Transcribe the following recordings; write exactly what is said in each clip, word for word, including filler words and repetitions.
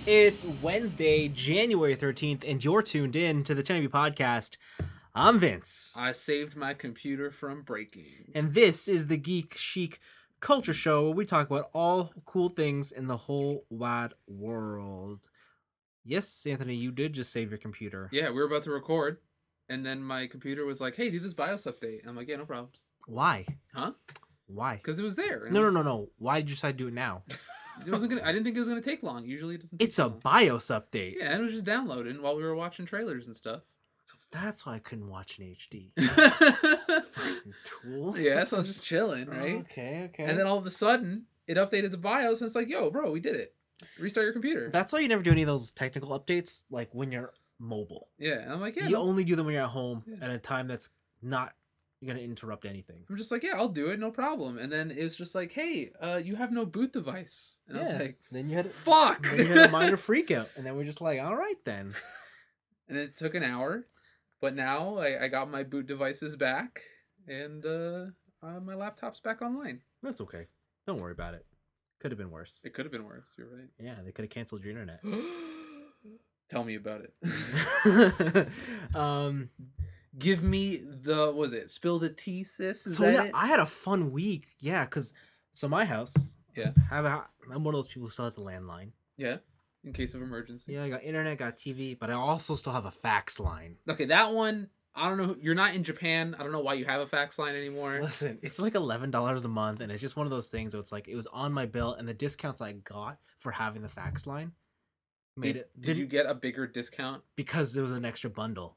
It's Wednesday, January thirteenth, and you're tuned in to the ten B Podcast. I'm Vince. I saved my computer from breaking. And this is the Geek Chic Culture Show where we talk about all cool things in the whole wide world. Yes, Anthony, you did just save your computer. Yeah, we were about to record, and then my computer was like, hey, do this BIOS update. And I'm like, yeah, no problems. Why? Huh? Why? Because it was there. No, it was, no, no, no. Why did you decide to do it now? It wasn't gonna. I didn't think it was gonna take long. Usually it doesn't. Take It's a long. BIOS update. Yeah, and it was just downloading while we were watching trailers and stuff. So that's why I couldn't watch in H D. Yeah, Tool. so I was just chilling, right? Okay, okay. And then all of a sudden, it updated the BIOS, and it's like, yo, bro, we did it. Restart your computer. That's why you never do any of those technical updates, like when you're mobile. Yeah, and I'm like, yeah. You no. only do them when you're at home Yeah. at a time that's not going to interrupt anything. I'm just like, yeah, I'll do it, no problem. And then it was just like, hey, uh, you have no boot device. And I was like, then you had fuck. Then you had a minor freak out, and then we're just like, all right then. And it took an hour, but now I, I got my boot devices back, and uh, uh, my laptop's back online. That's okay. Don't worry about it. Could have been worse. It could have been worse. You're right. Yeah, they could have canceled your internet. Tell me about it. um, Give me the what was it? Spill the tea, sis. Is so that yeah, it? I had a fun week. Yeah, because so my house. Yeah. Have a, I'm one of those people who still has a landline. Yeah. In case of emergency. Yeah, I got internet, got T V, but I also still have a fax line. Okay, that one. I don't know. You're not in Japan. I don't know why you have a fax line anymore. Listen, it's like eleven dollars a month, and it's just one of those things where it's like it was on my bill, and the discounts I got for having the fax line made Did, it. did you get a bigger discount? Because there was an extra bundle.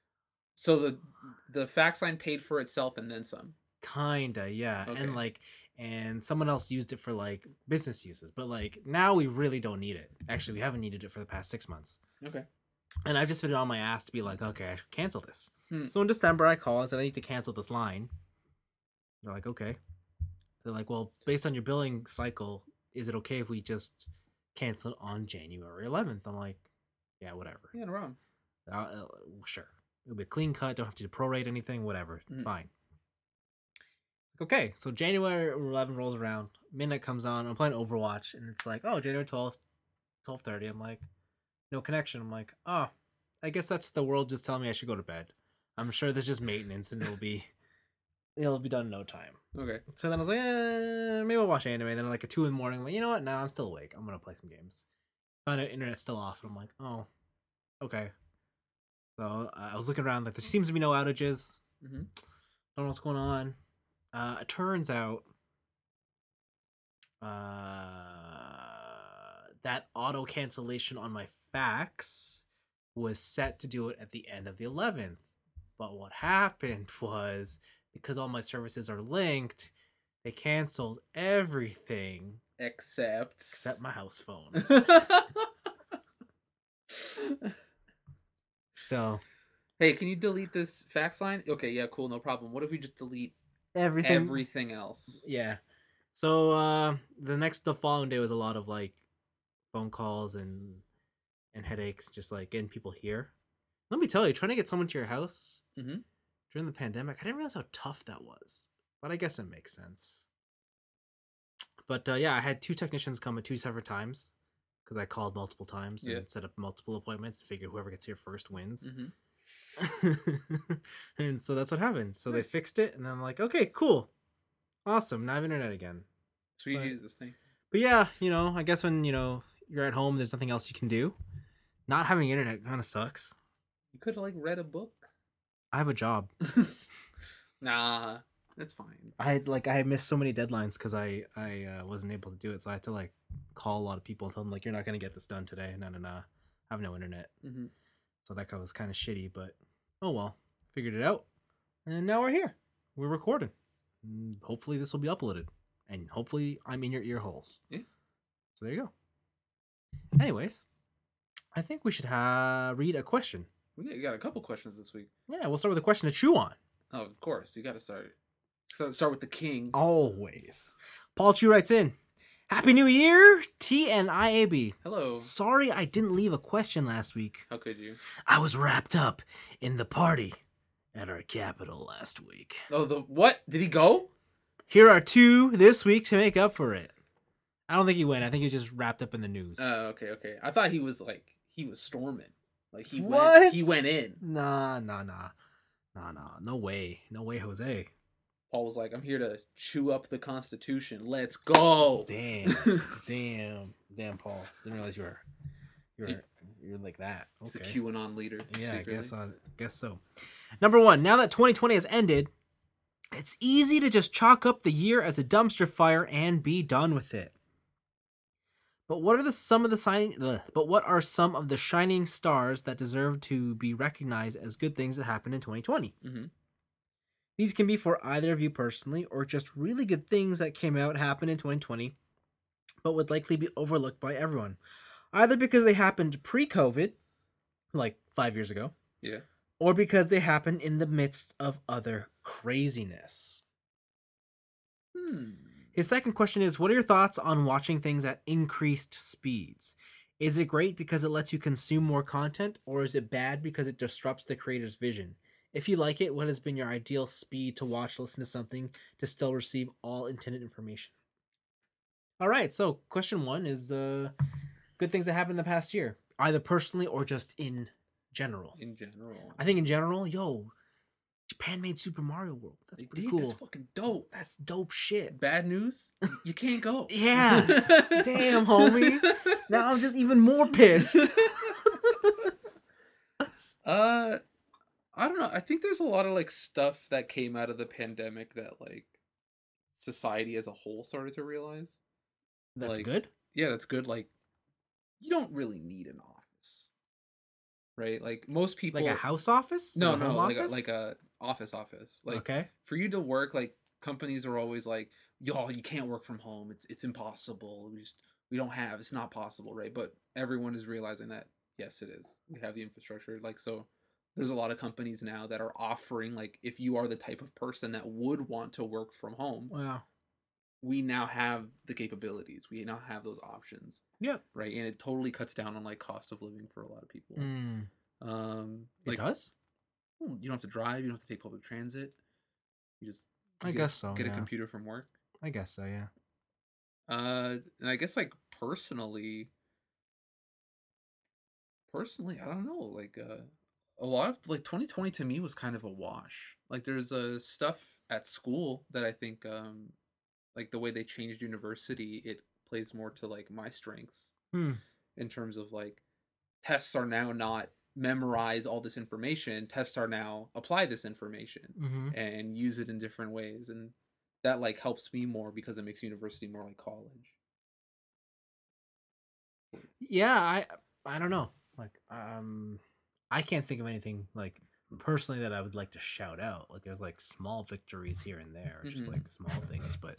So the the fax line paid for itself and then some. Kinda, yeah. Okay. And like, and someone else used it for like business uses, but like now we really don't need it. Actually, we haven't needed it for the past six months. Okay. And I've just been on my ass to be like, okay, I should cancel this. Hmm. So in December, I call and said I need to cancel this line. They're like, okay. They're like, well, based on your billing cycle, is it okay if we just cancel it on January eleventh? I'm like, yeah, whatever. Yeah, no problem. Uh, uh, sure. It'll be a clean cut. Don't have to prorate anything. Whatever. Mhm. Fine. Okay, so January eleventh rolls around. Midnight comes on. I'm playing Overwatch, and it's like, oh, January twelfth, twelve thirty. I'm like, no connection. I'm like, oh, I guess that's the world just telling me I should go to bed. I'm sure this is just maintenance, and it'll be, it'll be done in no time. Okay. So then I was like, eh, maybe I'll watch anime. Then like at two in the morning, I'm like, you know what? No, I'm still awake. I'm gonna play some games. Find out internet's still off, and I'm like, oh, okay. So uh, I was looking around, like there seems to be no outages. Mm-hmm. Don't know what's going on. Uh, it turns out uh, that auto cancellation on my fax was set to do it at the end of the eleventh. But what happened was, because all my services are linked, they canceled everything Except. except my house phone. So Hey, can you delete this fax line? Okay, yeah, cool, no problem. What if we just delete everything, everything else? yeah. So uh, the next, the following day was a lot of like phone calls and and headaches, just like getting people here. Let me tell you, trying to get someone to your house Mhm. during the pandemic, I didn't realize how tough that was. But I guess it makes sense. But uh, yeah, I had two technicians come at two separate times because I called multiple times Yeah. and set up multiple appointments. Figure whoever gets here first wins. Mhm. And so that's what happened. So Nice. they fixed it, and I'm like, okay, cool, awesome. Now I have internet again. Sweet But- Jesus thing. But yeah, you know, I guess when you know you're at home, there's nothing else you can do. Not having internet kind of sucks. You could have like read a book. I have a job. Nah, that's fine. I had like I missed so many deadlines because I I uh, wasn't able to do it, so I had to like call a lot of people and tell them like, you're not gonna get this done today. No, no, no. I have no internet. Mm-hmm. So that guy was kind of shitty, but oh well, figured it out, and now we're here. We're recording. And hopefully this will be uploaded, and hopefully I'm in your ear holes. Yeah. So there you go. Anyways, I think we should ha- read a question. We got- got a couple questions this week. Yeah, we'll start with a question to chew on. Oh, of course. You got to start. So start with the king. Always. Paul Chu writes in, Happy New Year, T N I A B. Hello. Sorry I didn't leave a question last week. How could you? I was wrapped up in the party at our capital last week. Oh, the what? Did he go? Here are two this week to make up for it. I don't think he went. I think he was just wrapped up in the news. Oh, okay, okay. I thought he was like he was storming. Like he went What? he went in. Nah, nah, nah, nah, nah. No way. No way, Jose. Paul was like, I'm here to chew up the Constitution. Let's go. Damn, damn, damn, Paul. Didn't realize you were, you're, you're like that. It's Okay. a QAnon leader. Yeah, secretly. I guess. I guess so. Number one. Now that twenty twenty has ended, it's easy to just chalk up the year as a dumpster fire and be done with it. But what are the some of the sign? ugh, But what are some of the shining stars that deserve to be recognized as good things that happened in twenty twenty? Mhm. These can be for either of you personally, or just really good things that came out happened in twenty twenty, but would likely be overlooked by everyone, either because they happened pre-COVID, like five years ago, Yeah. or because they happened in the midst of other craziness. Hmm. His second question is, what are your thoughts on watching things at increased speeds? Is it great because it lets you consume more content, or is it bad because it disrupts the creator's vision? If you like it, what has been your ideal speed to watch, listen to something to still receive all intended information? All right, so question one is uh, good things that happened in the past year, either personally or just in general. In general. I think in general, yo, Japan made Super Mario World. That's They pretty did, cool. That's fucking dope. That's dope shit. Bad news? You can't go. Yeah. Damn, homie. Now I'm just even more pissed. uh I don't know. I think there's a lot of like stuff that came out of the pandemic that like society as a whole started to realize. That's Like, good. Yeah, that's good. Like you don't really need an office. Right? Like most people Like a house office? No, Like a no, home like a, office? like a office office. Like Okay. for you to work, like companies are always like, "Yo, you can't work from home. It's it's impossible. We just we don't have. It's not possible, right?" But everyone is realizing that yes, it is. We have the infrastructure. Like so, there's a lot of companies now that are offering like if you are the type of person that would want to work from home, Wow. we now have the capabilities. We now have those options, Yep. right? And it totally cuts down on like cost of living for a lot of people. Mm. Um, It like does? you don't have to drive. You don't have to take public transit. You just I get, guess so, Get a yeah. computer from work. I guess so, yeah. Uh, and I guess like personally, personally, I don't know. Like uh, a lot of like twenty twenty to me was kind of a wash. Like there's uh stuff at school that I think um like the way they changed university, it plays more to like my strengths Hmm. in terms of like tests are now not memorize all this information. Tests are now apply this information Mm-hmm. and use it in different ways, and that like helps me more because it makes university more like college. Yeah, I I don't know. Like, um I can't think of anything like personally that I would like to shout out. Like there's like small victories here and there, just Mhm. like small things, but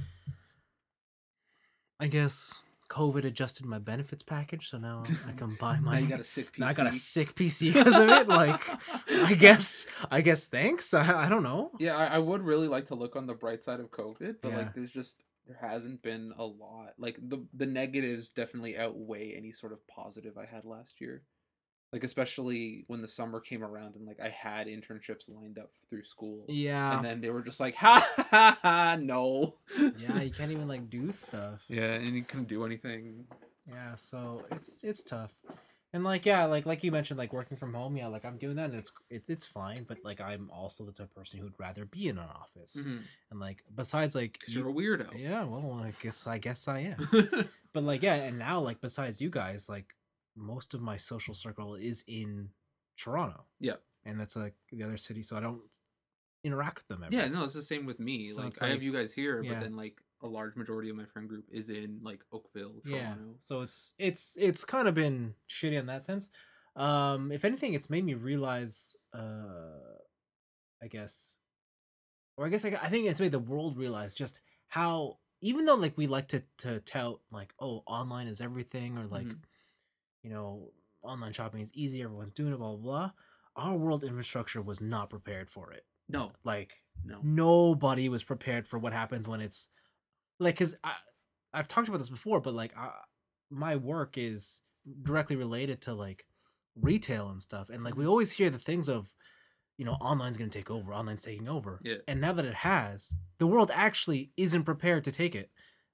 I guess COVID adjusted my benefits package, so now I can buy my. Now you got a sick P C. Now I got a sick P C because of it. Like, I guess, I guess. Thanks. I, I don't know. Yeah, I, I would really like to look on the bright side of COVID, but Yeah. like, there's just there hasn't been a lot. Like the the negatives definitely outweigh any sort of positive I had last year. Like especially when the summer came around and like I had internships lined up through school. Yeah. And then they were just like, ha ha ha, no. Yeah, you can't even like do stuff. Yeah, and you couldn't do anything. Yeah, so it's it's tough. And like yeah, like like you mentioned, like working from home, yeah, like I'm doing that and it's it, it's fine, but like I'm also the type of person who'd rather be in an office. Mm-hmm. And like besides like Because you're a weirdo. yeah, well I guess I guess I am. But like yeah, and now like besides you guys, like most of my social circle is in Toronto. Yeah. And that's like the other city, so I don't interact with them ever. Yeah, no, it's the same with me. So like it's I have like- you guys here, yeah. but then like a large majority of my friend group is in like Oakville, Toronto. Yeah. So it's it's it's kind of been shitty in that sense. Um, if anything, it's made me realize, uh, I guess, or I guess I, I think it's made the world realize just how, even though like we like to to tout like, oh, online is everything, or like, Mhm. you know, online shopping is easy, everyone's doing it, blah blah blah. Our world infrastructure was not prepared for it. No, Like no. nobody was prepared for what happens when it's like, because I I've talked about this before, but like I, my work is directly related to like retail and stuff, and like we always hear the things of, you know, online's gonna take over, online's taking over, Yeah. and now that it has, the world actually isn't prepared to take it,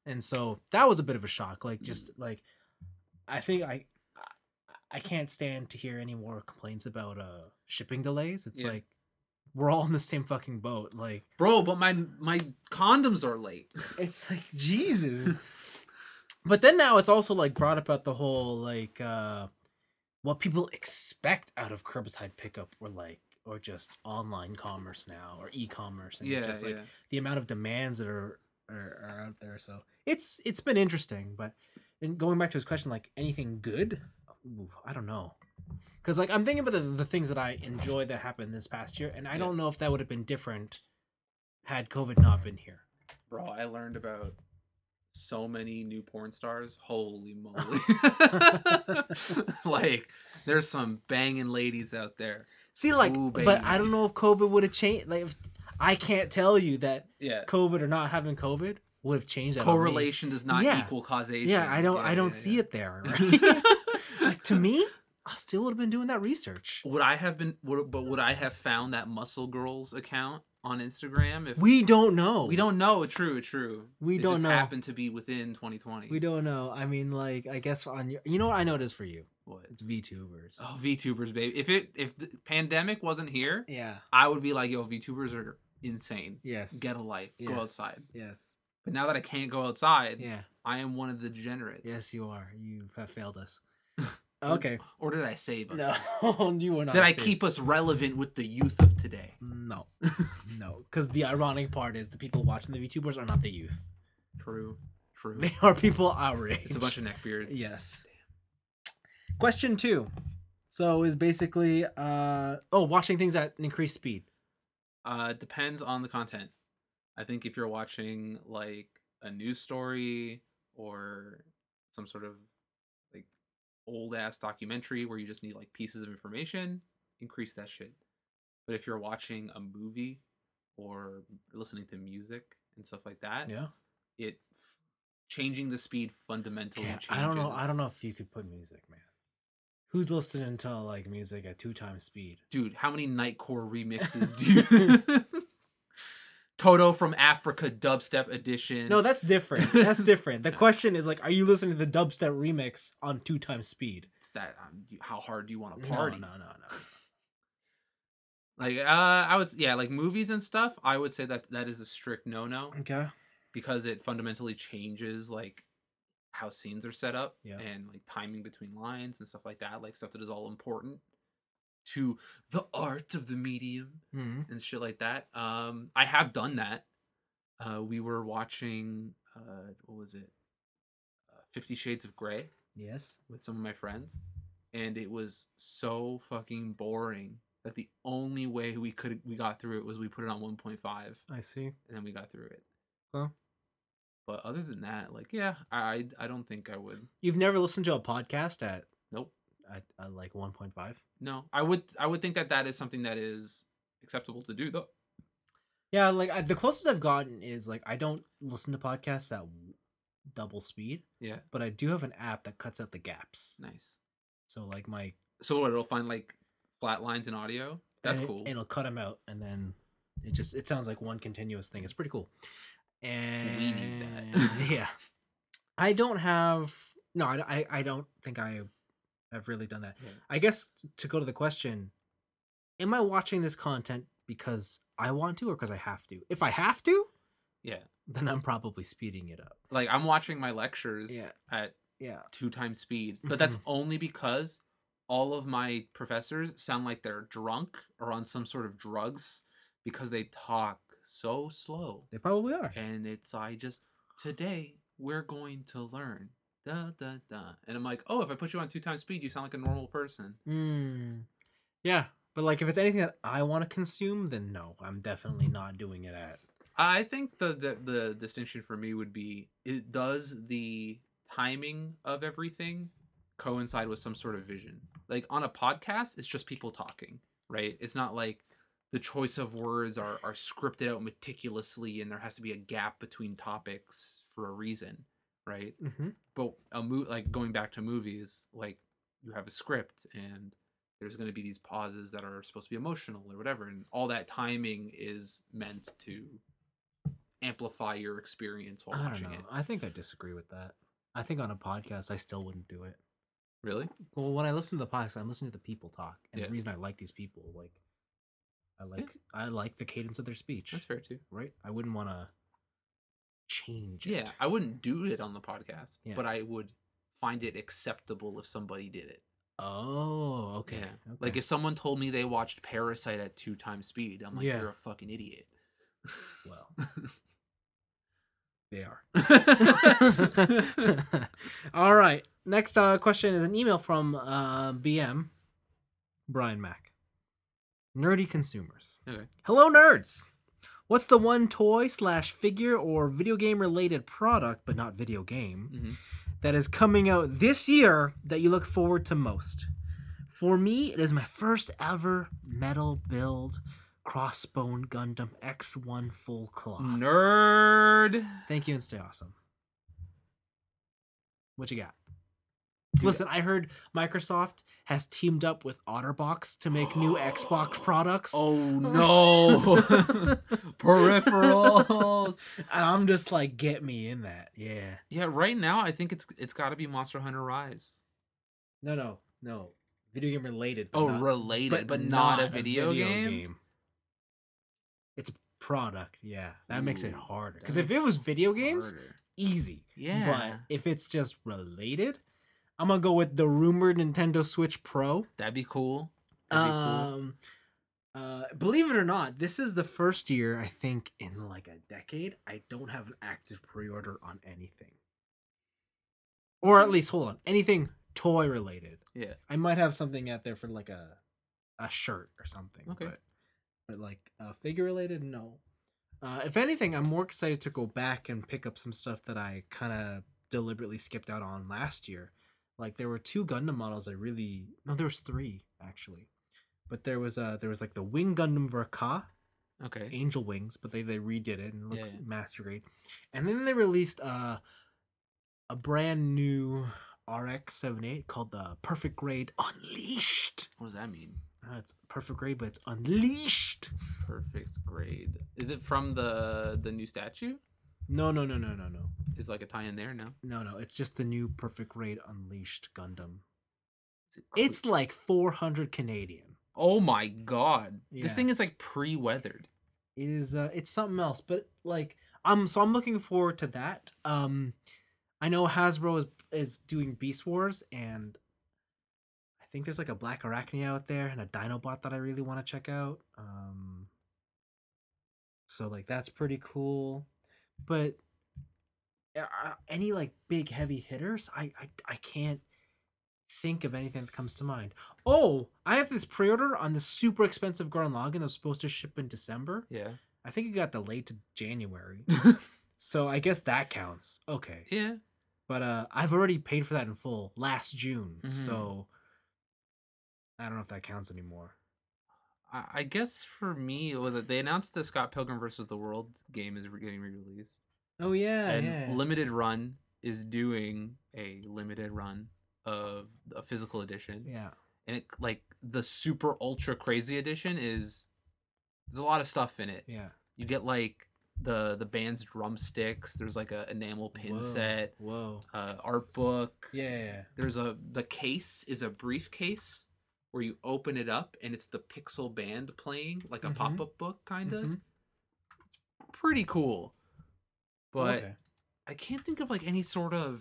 and so that was a bit of a shock. Like just like I think I I can't stand to hear any more complaints about uh shipping delays. It's Yeah. like we're all in the same fucking boat. Like, Bro, but my my condoms are late. it's like Jesus. But then now it's also like brought about the whole like uh what people expect out of curbside pickup or like or just online commerce now or e-commerce, and Yeah, it's just like yeah. the amount of demands that are, are are out there. So it's it's been interesting. But and going back to his question, like anything good, Ooh, I don't know. Because like I'm thinking about the, the things that I enjoyed that happened this past year, and I Yeah. don't know if that would have been different had COVID not been here. Bro, I learned about so many new porn stars. Holy moly. Like, there's some banging ladies out there. See, like, Ooh, but I baby. don't know if COVID would have changed. Like, if, I can't tell you that Yeah. COVID or not having COVID would have changed that. on me. Correlation does not Yeah. equal causation. Yeah, I don't. Yeah, I don't yeah, see yeah. it there. Right? Like to me, I still would have been doing that research. Would I have been would, but would I have found that Muscle Girls account on Instagram if We don't know. we don't know? True, true. We it don't just know. happened to be within twenty twenty. We don't know. I mean, like, I guess on your. You know what I know it is for you. What? It's VTubers. Oh, VTubers, baby. If it if the pandemic wasn't here, Yeah. I would be like, yo, VTubers are insane. Yes. Get a life. Yes. Go outside. Yes. But now that I can't go outside, Yeah. I am one of the degenerates. Yes, you are. You have failed us. Okay. Or did I save us? No, you were not. Did I safe. keep us relevant with the youth of today? No, no. Because the ironic part is the people watching the VTubers are not the youth. True. True. They are people our age. It's a bunch of neckbeards. Yes. Question two. So is basically uh oh watching things at an increased speed. Uh, depends on the content. I think if you're watching like a news story or some sort of like old ass documentary where you just need like pieces of information, increase that shit. But if you're watching a movie or listening to music and stuff like that, Yeah. it changing the speed fundamentally Yeah, changes. I don't know. I don't know if you could put music, man. Who's listening to like music at two times speed? Dude, how many Nightcore remixes do you Toto from Africa dubstep edition? No, that's different. That's different. The question is like, are you listening to the dubstep remix on two times speed? It's that um, you- how hard do you want to No, party? no, no, no. Like uh I was yeah, like movies and stuff, I would say that that is a strict no-no Okay. because it fundamentally changes like how scenes are set up Yeah. and like timing between lines and stuff like that, like stuff that is all important to the art of the medium Mm-hmm. and shit like that. Um I have done that. Uh we were watching uh what was it? Uh, Fifty Shades of Grey Yes. with some of my friends, and it was so fucking boring that the only way we could we got through it was we put it on one point five I see. and then we got through it. Well, But other than that, like yeah, I I don't think I would. you've never listened to a podcast at Nope. at, at like one point five? No, I would I would think that that is something that is acceptable to do though. Yeah, like I, the closest I've gotten is like I don't listen to podcasts at w- double speed, Yeah, but I do have an app that cuts out the gaps. nice. So like my So what, it'll find like flat lines in audio. That's and it- cool. and it'll cut them out, and then it just it sounds like one continuous thing. It's pretty cool. And We need that. yeah, I don't have no. I, I I don't think I have really done that. Yeah. I guess to go to the question, am I watching this content because I want to or because I have to? If I have to, Yeah, then I'm probably speeding it up. like I'm watching my lectures Yeah. at Yeah. two times speed, but that's Mhm. only because all of my professors sound like they're drunk or on some sort of drugs because they talk so slow. They probably are. And it's I just today we're going to learn da da da, and I'm like, oh, if I put you on two times speed, you sound like a normal person. Mm. Yeah, but like if it's anything that I want to consume, then no, I'm definitely not doing it at. I think the, the the distinction for me would be, it does the timing of everything coincide with some sort of vision. Like on a podcast, it's just people talking, right? It's not like the choice of words are are scripted out meticulously and there has to be a gap between topics for a reason, right? Mm-hmm. But a mo- like going back to movies, like you have a script and there's going to be these pauses that are supposed to be emotional or whatever, and all that timing is meant to amplify your experience while I don't watching know. it. I think I disagree with that. I think on a podcast, I still wouldn't do it. Really? Well, when I listen to the podcast, I'm listening to the people talk, and Yeah. the reason I like these people, like, I like Yeah. I like the cadence of their speech. That's fair too. Right? I wouldn't want to change it. Yeah, I wouldn't do it on the podcast, Yeah. but I would find it acceptable if somebody did it. Oh, okay. Yeah. okay. Like if someone told me they watched Parasite at two times speed, I'm like, Yeah. you're a fucking idiot. Well, they are. All right. Next uh, question is an email from uh, B M Brian Mack. Nerdy consumers. Okay. Hello, nerds. What's the one toy slash figure or video game related product, but not video game, Mm-hmm. that is coming out this year that you look forward to most? For me, it is my first ever metal build Crossbone Gundam X one full cloth. Nerd. Thank you and stay awesome. What you got? Dude. Listen, I heard Microsoft has teamed up with Otterbox to make new Xbox products. Oh no. Peripherals. And I'm just like, get me in that. Yeah. Yeah, right now I think it's it's got to be Monster Hunter Rise. No, no, no. Video game related. Oh, not- related, but, not, a video, game? It's a product. Yeah. That makes it Ooh, harder. that Because if makes it was video games, Harder. easy. Yeah. But if it's just related, I'm going to go with the rumored Nintendo Switch Pro. That'd be cool. That'd be cool. Um, uh, believe it or not, this is the first year, I think, in like a decade, I don't have an active pre-order on anything. Or at least, hold on, anything toy related. Yeah. I might have something out there for like a a shirt or something. Okay. But, but like uh, figure related, no. Uh, if anything, I'm more excited to go back and pick up some stuff that I kind of deliberately skipped out on last year. Like there were two Gundam models I really no, there was three actually, but there was uh there was like the Wing Gundam Verka, Okay. Angel Wings, but they they redid it and it looks Yeah. master grade, and then they released uh a brand new R X seventy-eight called the Perfect Grade Unleashed. What does that mean? Uh, it's perfect grade, but it's unleashed. Perfect grade. Is it from the the new statue? No, no, no, no, no, no, Is like a tie in there? No. no, no. It's just the new Perfect Grade Unleashed Gundam. Is it cle- It's like four hundred Canadian. Oh my god. Yeah. This thing is like pre-weathered. It is uh, it's something else, but like um, so I'm looking forward to that. Um, I know Hasbro is is doing Beast Wars, and I think there's like a Black Arachne out there and a Dinobot that I really want to check out. Um, so like that's pretty cool. But uh, any like big heavy hitters, I, I I can't think of anything that comes to mind. Oh, I have this pre-order on the super expensive Gurren Lagann that was supposed to ship in December. Yeah. I think it got delayed to January, so I guess that counts. Okay, Yeah. but uh, I've already paid for that in full last June, Mhm. so I don't know if that counts anymore. I, I guess for me, it was that they announced the Scott Pilgrim versus the World game is re- getting re-released. Oh yeah, and yeah. Limited Run is doing a limited run of a physical edition. yeah. And it like the super ultra crazy edition is there's a lot of stuff in it. Yeah. You get like the the band's drumsticks, there's like a enamel pin Whoa, set, Whoa. uh art book. Yeah, yeah, yeah. There's a the case is a briefcase where you open it up and it's the Pixel band playing like a Mhm. pop-up book kind of. Mhm. Pretty cool. But Okay. I can't think of like any sort of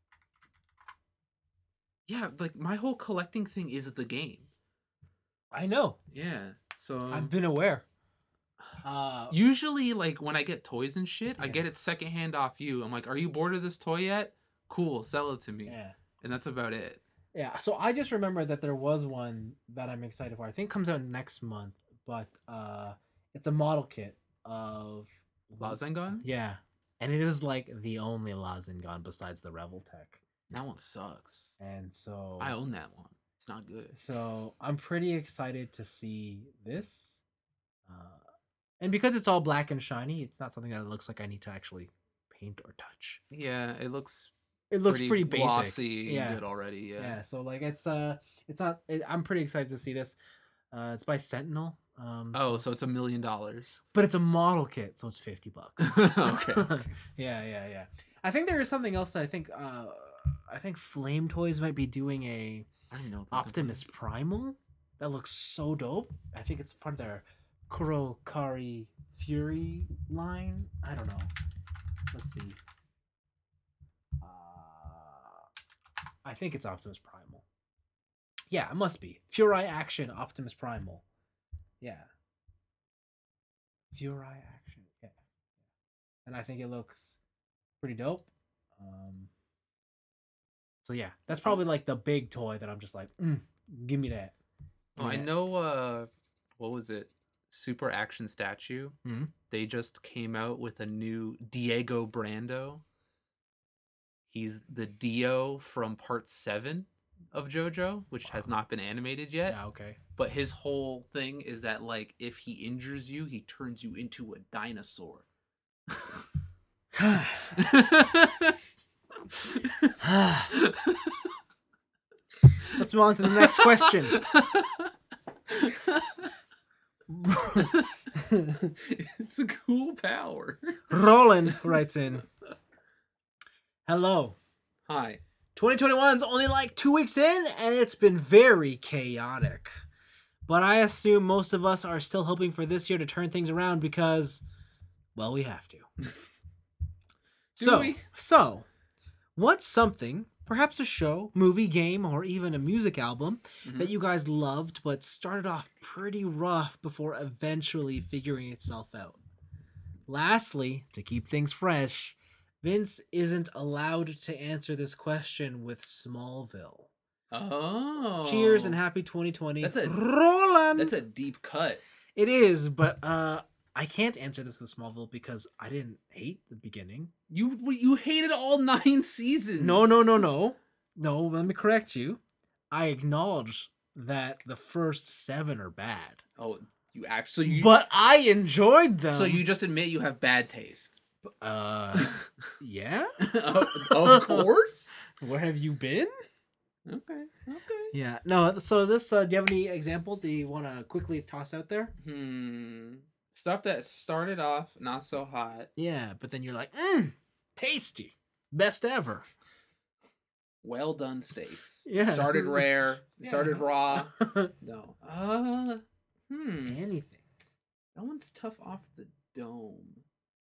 yeah, like my whole collecting thing is the game. I know. Yeah. So I've been aware. Uh, usually like when I get toys and shit, I Yeah. get it secondhand off you. I'm like, are you bored of this toy yet? Cool, sell it to me. yeah. And that's about it. Yeah, so I just remember that there was one that I'm excited for. I think it comes out next month, but uh it's a model kit of Rasengan? Yeah. And it is like the only Rasengan besides the Reveltech. That one sucks. And so I own that one. It's not good. so I'm pretty excited to see this. Uh and because it's all black and shiny, it's not something that it looks like I need to actually paint or touch. Yeah, it looks It looks pretty, pretty, basic. glossy Yeah. and good already. Yeah. Yeah, so like it's uh it's not it, I'm pretty excited to see this. Uh it's by Sentinel. Um, Oh, so, so it's a million dollars. but it's a model kit, so it's fifty bucks. Okay. okay. Yeah, yeah, yeah. I think there is something else that I think uh I think Flame Toys might be doing a I don't know what that Optimus is. Primal that looks so dope. I think it's part of their Kurokari Fury line. I don't know. Let's see. Uh, I think it's Optimus Primal. Yeah, it must be. Fury Action Optimus Primal. Yeah. Fury Action. Yeah. And I think it looks pretty dope. Um So yeah, that's probably like the big toy that I'm just like, mm, give me that. Give Oh, me I that. know. Uh, what was it? Super Action Statue. Mhm. They just came out with a new Diego Brando. He's the Dio from Part Seven of JoJo, which has Wow. not been animated yet. Yeah, okay. But his whole thing is that like if he injures you, he turns you into a dinosaur. Let's move on to the next question. It's a cool power. Roland writes in, hello. Hi. twenty twenty-one's only like two weeks in, and it's been very chaotic. But I assume most of us are still hoping for this year to turn things around because, well, we have to. so, we? so, what's something, perhaps a show, movie, game, or even a music album Mhm. that you guys loved but started off pretty rough before eventually figuring itself out? Lastly, to keep things fresh, Vince isn't allowed to answer this question with Smallville. Oh. Cheers and happy twenty twenty. That's a- Roland. That's a deep cut. It is, but uh I can't answer this with Smallville because I didn't hate the beginning. You you hated all nine seasons. No, no, no, no. No, let me correct you. I acknowledge that the first seven are bad. Oh, you actually. So you, But I enjoyed them. so you just admit you have bad taste. uh yeah? of, of course. Where have you been? Okay. Okay. Yeah. No, so this uh do you have any examples that you want to quickly toss out there? Hmm. Stuff that started off not so hot. Yeah, but then you're like, mm, tasty. Best ever. Well done steaks. Yeah. Started rare. Yeah. Started raw. No. Uh. Hmm. Anything. That one's tough off the dome.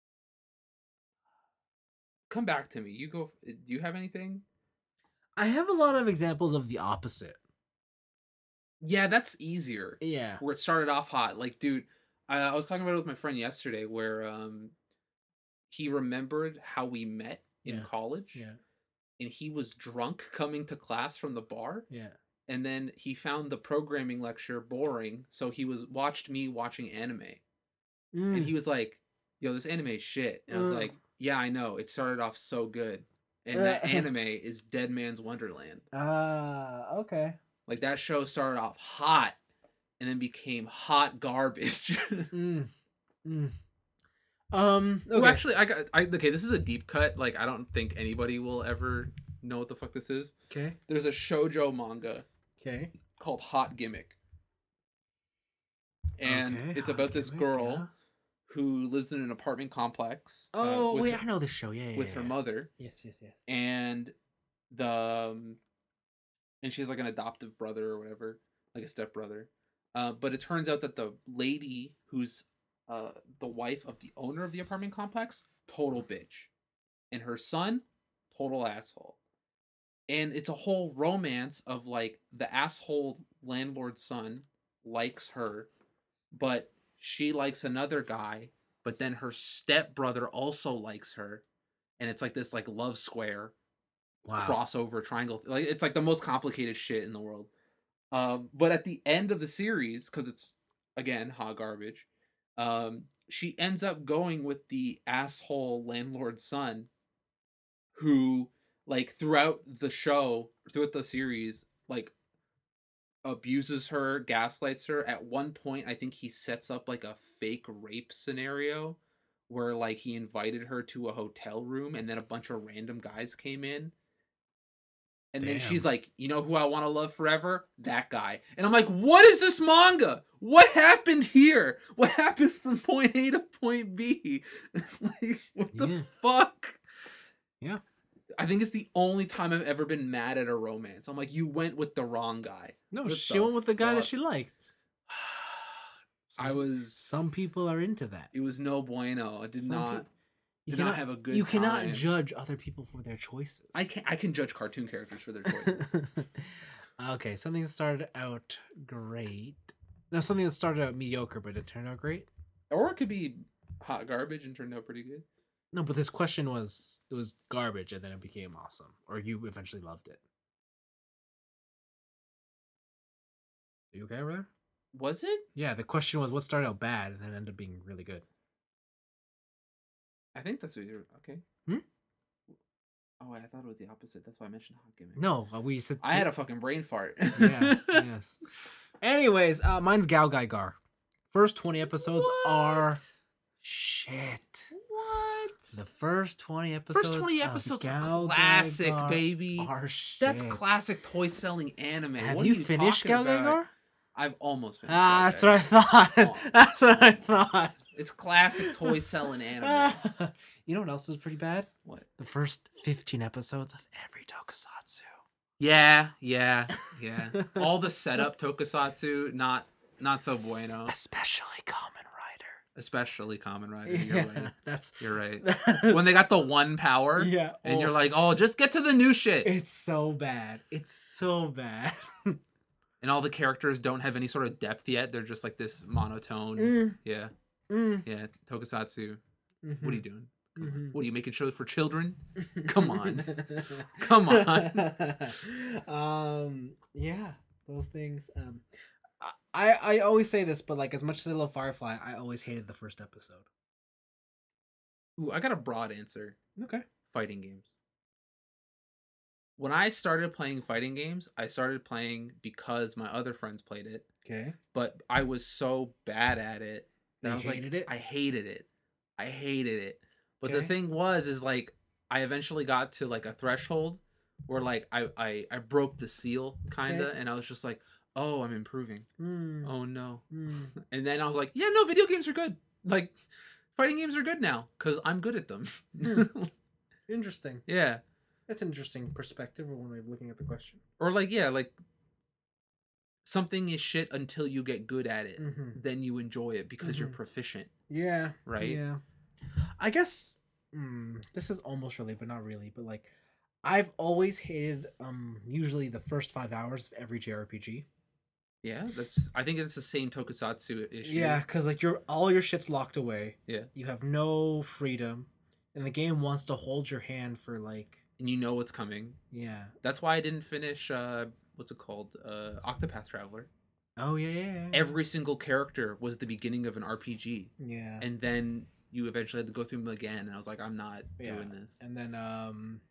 Come back to me. You go. Do you have anything? I have a lot of examples of the opposite. Yeah, that's easier. Yeah. Where it started off hot. Like, dude, I, I was talking about it with my friend yesterday, where um, he remembered how we met in Yeah. college, Yeah. and he was drunk coming to class from the bar, Yeah. and then he found the programming lecture boring, so he was watched me watching anime, Mm. and he was like, "Yo, this anime is shit," and I was Uh. like, "Yeah, I know. It started off so good." And Uh. that anime is Dead Man's Wonderland. Ah, uh, okay. Like that show started off hot and then became hot garbage. Mm. Mm. Um. Oh, Okay. actually, I got. I okay. This is a deep cut. Like, I don't think anybody will ever know what the fuck this is. Okay. There's a shoujo manga Okay. called Hot Gimmick, and Okay, it's Hot about this Gimmick, girl yeah. who lives in an apartment complex. uh, Oh with wait, her, I know this show. Yeah, yeah. with yeah, her yeah. mother, Yes, yes, yes. and the um, and she's like an adoptive brother or whatever, like a stepbrother. Uh, but it turns out that the lady who's uh, the wife of the owner of the apartment complex, total bitch. And her son, total asshole. And it's a whole romance of like the asshole landlord's son likes her, but she likes another guy, but then her stepbrother also likes her. And it's like this like love square Wow. crossover triangle. Like it's like the most complicated shit in the world. Um, but at the end of the series, because it's again hot garbage, um, she ends up going with the asshole landlord's son, who like throughout the show, throughout the series, like abuses her, gaslights her. At one point, I think he sets up like a fake rape scenario where like he invited her to a hotel room and then a bunch of random guys came in And then she's Damn. like, you know who I want to love forever? That guy. And I'm like, what is this manga? What happened here? What happened from point A to point B? Like, what the Yeah. fuck? Yeah. I think it's the only time I've ever been mad at a romance. I'm like, you went with the wrong guy. No, What she the went with the guy that fuck? she liked. I Some- was. Some people are into that. It was no bueno. I did Some not. peop- You did cannot not have a good You cannot time. judge other people for their choices. I can I can judge cartoon characters for their choices. Okay, something that started out great. No, something that started out mediocre, but it turned out great. Or it could be hot garbage and turned out pretty good. No, but this question was it was garbage and then it became awesome, or you eventually loved it. Are you okay over there? Was it? Yeah, the question was what started out bad and then ended up being really good. I think that's what you're okay. Hmm? Oh, I thought it was the opposite. That's why I mentioned hot gimmick. No, uh, we said I had a fucking brain fart. yeah, yes. Anyways, uh, mine's Gal Gar. First twenty episodes are What? shit. What? The first twenty episodes. First twenty of episodes Gal are classic, Gar baby. Are shit. That's classic toy selling anime. Have what you, are you finished talking Gal about? Gar? I've almost finished. Ah, Gal that's Gal. what I thought. Oh. That's what I thought. It's classic toy selling anime. You know what else is pretty bad? What? The first fifteen episodes of every tokusatsu. Yeah, yeah, yeah. All the setup tokusatsu, not not so bueno. Especially Kamen Rider. Especially Kamen Rider. You're Yeah, right. that's You're right. that's- When they got the one power, yeah, and oh, you're like, oh, just get to the new shit. it's so bad. It's so bad. And all the characters don't have any sort of depth yet. They're just like this monotone. Mm, Yeah, mm, yeah. Tokusatsu. mhm, What are you doing? Come on. mhm. What are you making shows for children? Come on. Come on. um, yeah, those things. Um, I I always say this, but like as much as I love Firefly, I always hated the first episode. Ooh, I got a broad answer. Okay. Fighting games. When I started playing fighting games, I started playing because my other friends played it, Okay. but I was so bad at it that You I was hated like, it? I hated it. I hated it. But the Okay. thing was, is like, I eventually got to like a threshold where like I I, I broke the seal kind of, Okay. and I was just like, oh, I'm improving. Mm, Oh no. mm. And then I was like, yeah, no, video games are good. Like, fighting games are good now because I'm good at them. Hmm. Interesting. Yeah. That's an interesting perspective or one way of looking at the question. Or like, yeah, like something is shit until you get good at it. Mm-hmm. Then you enjoy it because you're Mhm. proficient. Yeah. Right? Yeah. I guess mm, this is almost really, but not really. But like, I've always hated um usually the first five hours of every J R P G. Yeah, that's. I think it's the same tokusatsu issue. Yeah, because like your all your shit's locked away. Yeah. You have no freedom, and the game wants to hold your hand for like And you know what's coming. yeah. That's why I didn't finish. Uh, what's it called? Uh, Octopath Traveler. Oh yeah, yeah, yeah. Every single character was the beginning of an R P G, yeah. and then you eventually had to go through them again. And I was like, I'm not Yeah. doing this. And then um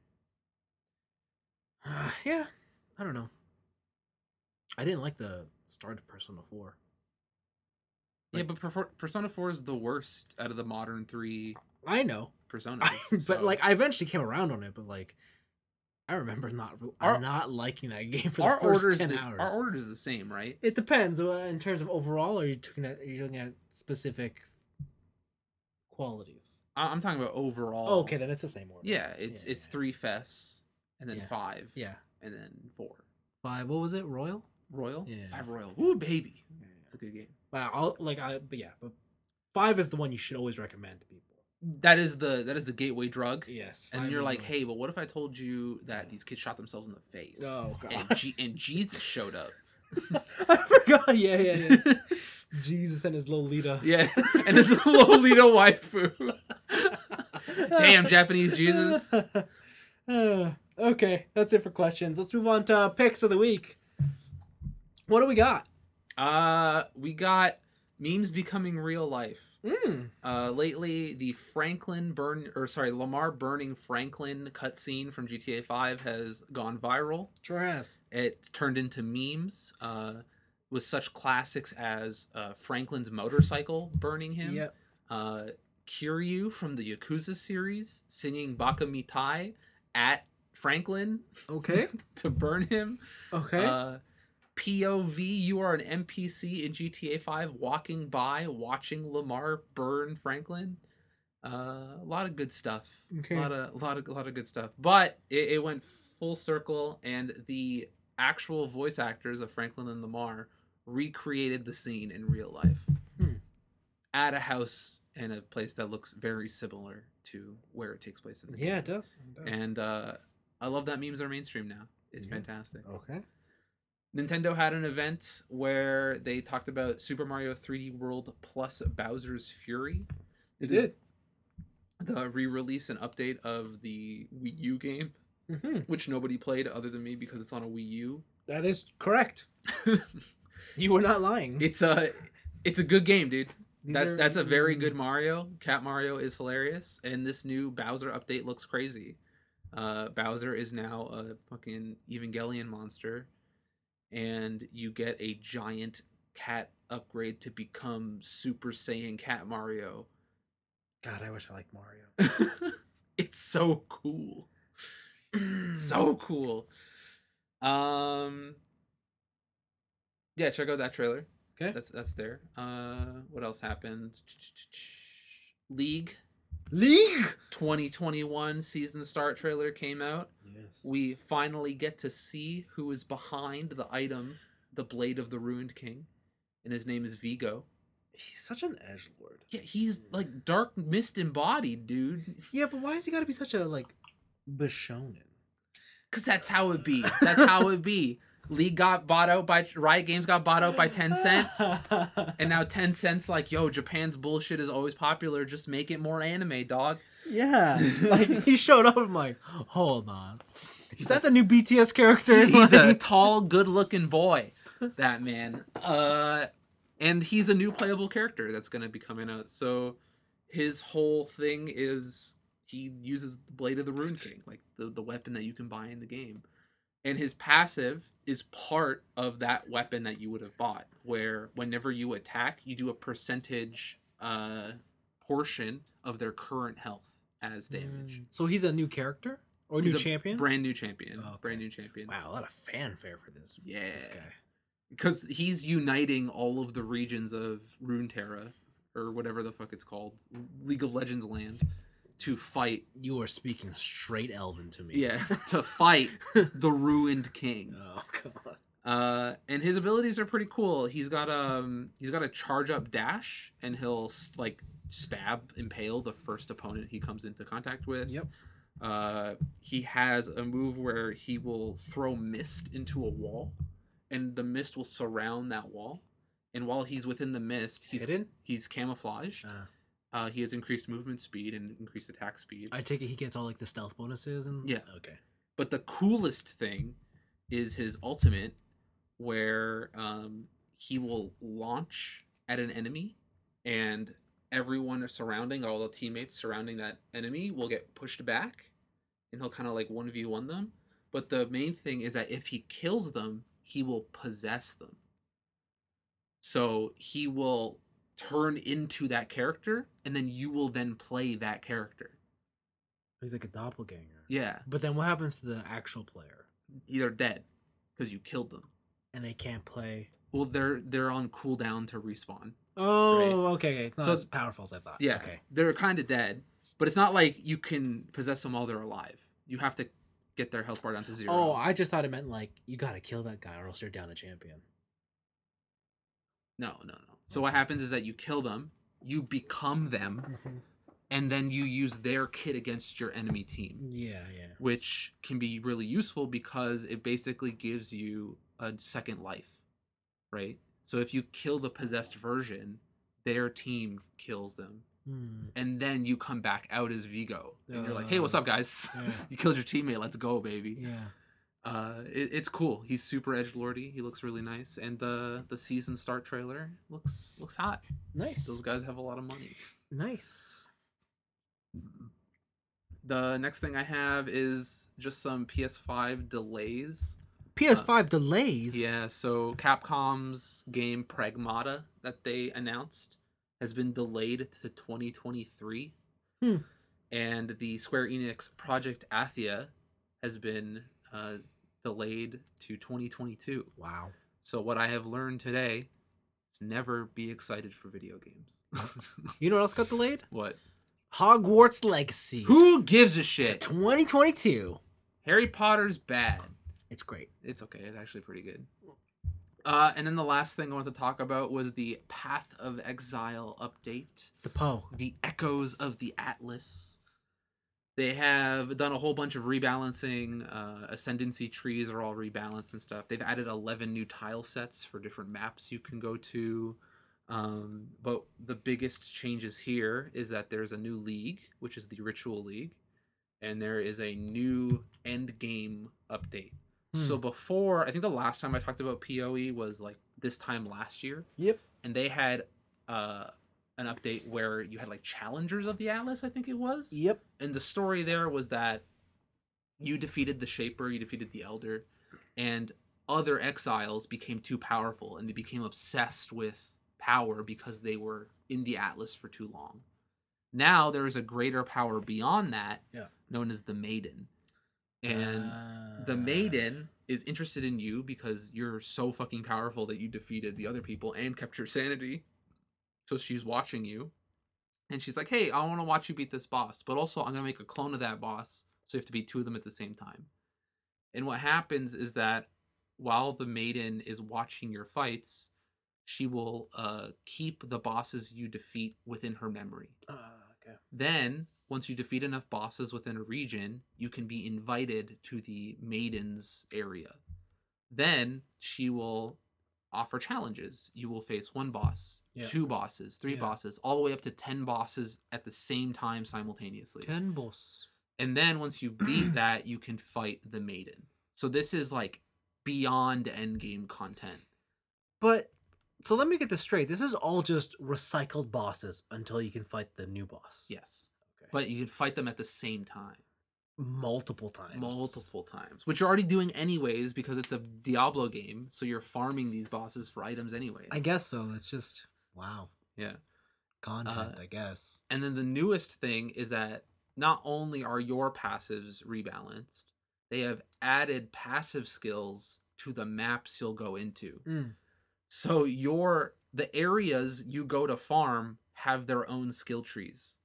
yeah, I don't know. I didn't like the start of Persona four. Yeah, like- but Perfor- Persona four is the worst out of the modern three I know. Personas. but so- like I eventually came around on it, but like I remember not Our- not liking that game for our the first order is ten the, hours. our order is the same, right? It depends uh, in terms of overall, or are you looking at are you looking at specific qualities? I- I'm talking about overall. Oh, okay, then it's the same order. Yeah, it's Yeah, it's yeah. three fests, and then Yeah. five, Yeah. and then four. Five. What was it? Royal. Royal, Yeah. five Royal. Ooh, baby, it's a good game. Wow. I'll, like I. But yeah. But five is the one you should always recommend to people. That is the that is the gateway drug. Yes. And five you're is like, the- hey, but what if I told you that these kids shot themselves in the face? Oh god. and, G- and Jesus showed up. I forgot. Yeah, yeah, yeah. Jesus and his Lolita. Yeah, and this is Lolita waifu. Damn, Japanese Jesus. Uh, okay, that's it for questions. Let's move on to uh, picks of the week. What do we got? Uh, we got memes becoming real life. Mm. Uh, lately, the Franklin burn or sorry, Lamar burning Franklin cutscene from G T A five has gone viral. Sure has. It turned into memes. Uh, with such classics as uh, Franklin's motorcycle burning him. Yep. Uh, Kiryu from the Yakuza series singing Baka Mitai at Franklin Okay. to burn him. Okay. Uh, P O V, you are an N P C in G T A five walking by, watching Lamar burn Franklin. Uh, a lot of good stuff. Okay. A lot of, a lot of, a lot of good stuff. But it, it went full circle, and the actual voice actors of Franklin and Lamar recreated the scene in real life Hmm. at a house in a place that looks very similar to where it takes place in the Yeah, game. it does. It does. And uh, I love that memes are mainstream now. It's Yeah. fantastic. Okay. Nintendo had an event where they talked about Super Mario three D World plus Bowser's Fury. They It is did. the re-release and update of the Wii U game, Mm-hmm. which nobody played other than me because it's on a Wii U. That is correct. You were not lying. It's a it's a good game, dude. These That are- that's a very good Mario. Cat Mario is hilarious, and this new Bowser update looks crazy. Uh, Bowser is now a fucking Evangelion monster, and you get a giant cat upgrade to become Super Saiyan Cat Mario. God, I wish I liked Mario. It's so cool. So cool. Um yeah, check out that trailer. Okay. That's that's there. Uh what else happened? League League. twenty twenty-one season start trailer came out. Yes. We finally get to see who is behind the item, the Blade of the Ruined King, and his name is Vigo. He's such an edgelord. Yeah, he's like dark mist embodied, dude. Yeah, but why has he got to be such a like Bishonen? Cause that's how it be. That's how it be. League got bought out by Riot Games got bought out by Tencent, and now Tencent's like, yo, Japan's bullshit is always popular. Just make it more anime, dog. Yeah, like he showed up. I'm like, hold on, is that the new B T S character? He's a Like- tall, good-looking boy. That man. Uh, and he's a new playable character that's gonna be coming out. So his whole thing is he uses the Blade of the Ruined King, like the the weapon that you can buy in the game. And his passive is part of that weapon that you would have bought, where whenever you attack, you do a percentage uh, portion of their current health as damage. Mm, so he's a new character or He's new a champion? Brand new champion. Oh, okay. Brand new champion. Wow, a lot of fanfare for this. Yeah. This guy. Because he's uniting all of the regions of Runeterra, or whatever the fuck it's called, League of Legends land, to fight. You are speaking straight Elven to me. Yeah, to fight the Ruined King. Oh god. Uh, and his abilities are pretty cool. He's got um he's got a charge up dash, and he'll like stab, impale the first opponent he comes into contact with. Yep. Uh, he has a move where he will throw mist into a wall, and the mist will surround that wall. And while he's within the mist, he's Hidden? he's camouflaged. Uh, Uh, he has increased movement speed and increased attack speed. I take it he gets all like the stealth bonuses and Yeah. Okay. But the coolest thing is his ultimate, where um, he will launch at an enemy, and everyone surrounding, all the teammates surrounding that enemy, will get pushed back, and he'll kind of like one v one them. But the main thing is that if he kills them, he will possess them. So he will turn into that character, and then you will then play that character. He's like a doppelganger. Yeah, But then what happens to the actual player? they're dead because you killed them. And they can't play. Well, they're they're on cooldown to respawn. Oh, okay, okay. It's not So- as powerful as I thought. Yeah, Okay. they're kind of dead, but it's not like you can possess them while they're alive. You have to get their health bar down to zero. Oh, I just thought it meant like you gotta kill that guy or else you're down a champion. no, no, no. So what happens is that you kill them, you become them, and then you use their kit against your enemy team, Yeah, yeah. which can be really useful because it basically gives you a second life, right? So if you kill the possessed version, their team kills them. Hmm. And then you come back out as Vigo, and you're like, "Hey, what's up, guys? Yeah. You killed your teammate. Let's go, baby." Yeah. Uh, it, it's cool. He's super edgelordy. He looks really nice, and the the season start trailer looks looks hot. Nice. Those guys have a lot of money. Nice. The next thing I have is just some P S five delays. P S five delays. Yeah, so Capcom's game Pragmata that they announced has been delayed to twenty twenty-three. Hmm. And the Square Enix Project Athia has been uh, delayed to twenty twenty-two. Wow. So what I have learned today is never be excited for video games. You know what else got delayed? What? Hogwarts Legacy. Who gives a To shit? twenty twenty-two. Harry Potter's bad. It's great. It's okay. It's actually pretty good. Uh, and then the last thing I want to talk about was the Path of Exile update. The Poe. The Echoes of the Atlas. They have done a whole bunch of rebalancing. Uh, ascendancy trees are all rebalanced and stuff. They've added eleven new tile sets for different maps you can go to. Um, but the biggest changes here is that there's a new league, which is the Ritual League. And there is a new end game update. Hmm. So before, I think the last time I talked about P O E was like this time last year. Yep. And they had uh, an update where you had like challengers of the Atlas, I think it was. Yep. And the story there was that you defeated the Shaper, you defeated the Elder, and other exiles became too powerful and they became obsessed with power because they were in the Atlas for too long. Now there is a greater power beyond that, yeah. known as the Maiden. And uh... the Maiden is interested in you because you're so fucking powerful that you defeated the other people and kept your sanity. So she's watching you. And she's like, hey, I want to watch you beat this boss. But also, I'm going to make a clone of that boss. So you have to beat two of them at the same time. And what happens is that while the Maiden is watching your fights, she will uh, keep the bosses you defeat within her memory. Uh, okay. Then, once you defeat enough bosses within a region, you can be invited to the Maiden's area. Then, she will offer challenges. You will face one boss, yeah. two bosses, three yeah. bosses, all the way up to ten bosses at the same time simultaneously. ten boss. And then, once you beat that, you can fight the Maiden. So this is like beyond endgame content. But... So let me get this straight. This is all just recycled bosses until you can fight the new boss. Yes. Okay. But you can fight them at the same time. Multiple times. Multiple times. Which you're already doing anyways because it's a Diablo game. So you're farming these bosses for items anyways. I guess so. It's just, wow. Yeah. Content, uh, I guess. And then the newest thing is that not only are your passives rebalanced, they have added passive skills to the maps you'll go into. Mm. So your the areas you go to farm have their own skill trees.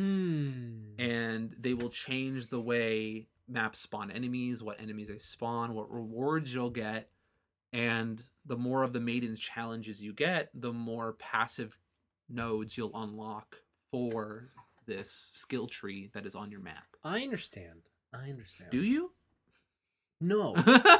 Hmm. And they will change the way maps spawn enemies, what enemies they spawn, what rewards you'll get. And the more of the Maiden's challenges you get, the more passive nodes you'll unlock for this skill tree that is on your map. I understand. I understand. Do you? No.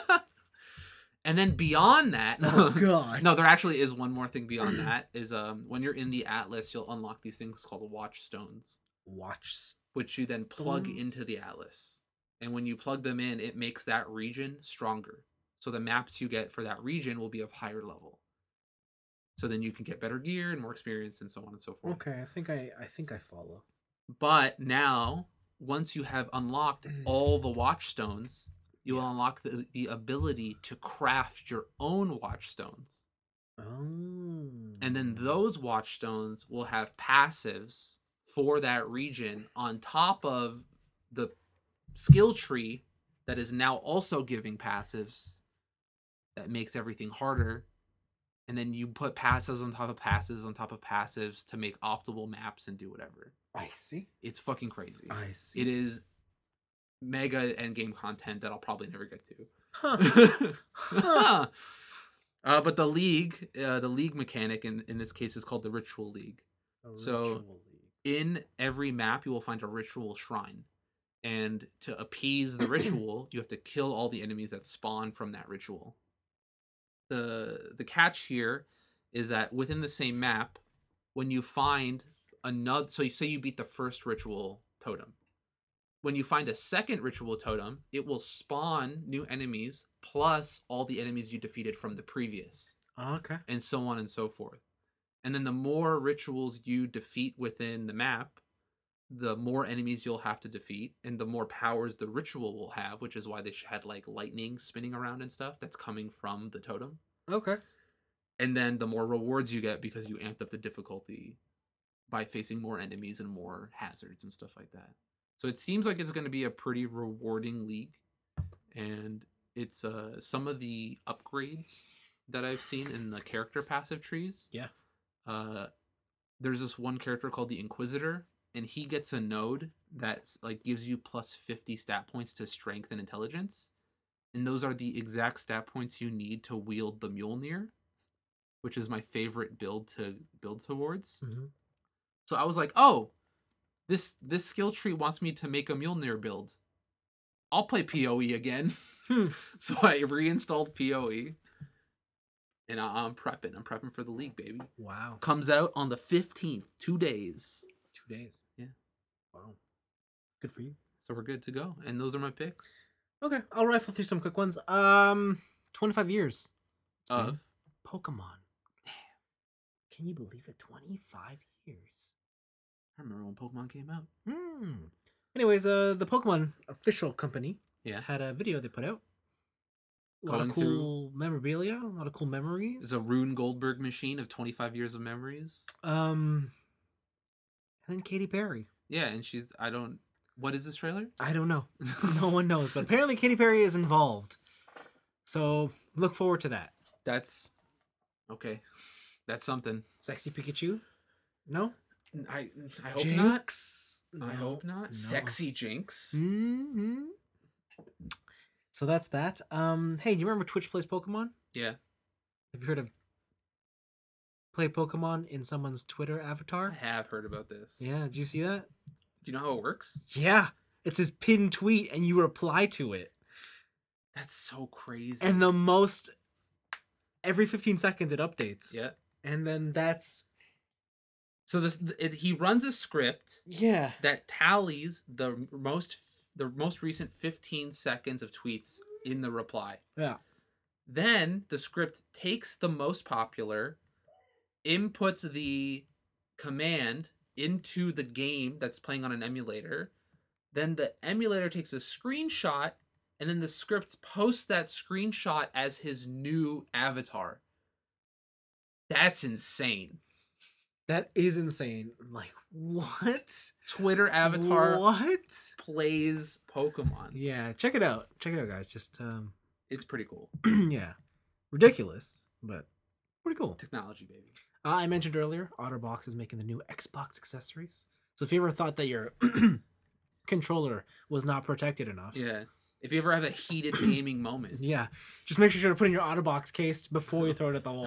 And then beyond that, oh god, no, there actually is one more thing beyond that. Is um when you're in the Atlas, you'll unlock these things called watch stones. Watch, which you then plug stones? into the Atlas, and when you plug them in, it makes that region stronger. So the maps you get for that region will be of higher level. So then you can get better gear and more experience, and so on and so forth. Okay, I think I I think I follow. But now, once you have unlocked all the watch stones, you will unlock the, the ability to craft your own watch stones. Oh. And then those watch stones will have passives for that region on top of the skill tree that is now also giving passives that makes everything harder. And then you put passives on top of passives on top of passives to make optimal maps and do whatever. I see. It's fucking crazy. I see. It is mega endgame content that I'll probably never get to. Huh. huh. Uh, but the league, uh, the league mechanic in, in this case is called the Ritual League. A so ritual league. In every map, you will find a ritual shrine. And to appease the ritual, you have to kill all the enemies that spawn from that ritual. The, the catch here is that within the same map, when you find another... So you say you beat the first ritual totem. When you find a second ritual totem, it will spawn new enemies plus all the enemies you defeated from the previous. Okay. And so on and so forth. And then the more rituals you defeat within the map, the more enemies you'll have to defeat, and the more powers the ritual will have, which is why they had like lightning spinning around and stuff that's coming from the totem. Okay. And then the more rewards you get because you amped up the difficulty by facing more enemies and more hazards and stuff like that. So it seems like it's going to be a pretty rewarding league. and it's uh some of the upgrades that I've seen in the character passive trees. Yeah. Uh, there's this one character called the Inquisitor, and he gets a node that's like gives you plus fifty stat points to strength and intelligence, and those are the exact stat points you need to wield the Mjolnir, which is my favorite build to build towards. Mm-hmm. So I was like, oh, this this skill tree wants me to make a Mjolnir build. I'll play P O E again. So I reinstalled P O E. And I, I'm prepping. I'm prepping for the league, baby. Wow. Comes out on the fifteenth. Two days. Two days. Yeah. Wow. Good for you. So we're good to go. And those are my picks. Okay, I'll rifle through some quick ones. Um, twenty-five years Of Pokemon. Damn. Can you believe it? twenty-five years. I remember when Pokemon came out. Hmm. Anyways, uh, the Pokemon official company Yeah. had a video they put out. A lot Going of cool memorabilia, a lot of cool memories. It's a Rune Goldberg machine of twenty-five years of memories. Um, and then Katy Perry. Yeah, and she's, I don't, what is this trailer? I don't know. No one knows, but apparently Katy Perry is involved. So look forward to that. That's, okay. That's something. Sexy Pikachu? No? I, I hope Jinx? not. I No, hope not. no. Sexy Jinx. Mm-hmm. So that's that. Um, hey, do you remember Twitch Plays Pokemon? Yeah. Have you heard of Play Pokemon in someone's Twitter I avatar? have heard about this. Yeah, did you see that? Do you know how it works? Yeah, it's his pinned tweet and you reply to it. That's so crazy. And the most, every fifteen seconds it updates. Yeah. And then that's, So this it, he runs a script yeah. that tallies the most the most recent fifteen seconds of tweets in the reply. Yeah. Then the script takes the most popular, inputs the command into the game that's playing on an emulator. Then the emulator takes a screenshot, and then the script posts that screenshot as his new avatar. That's insane. That is insane. Like, what? Twitter avatar What? plays Pokemon. Yeah, check it out. Check it out, guys. Just, um, It's pretty cool. yeah. Ridiculous, but pretty cool. Technology, baby. Uh, I mentioned earlier, OtterBox is making the new Xbox accessories. So if you ever thought that your controller was not protected enough, Yeah. If you ever have a heated gaming moment. yeah, just make sure to put in your OtterBox case before you throw it at the wall.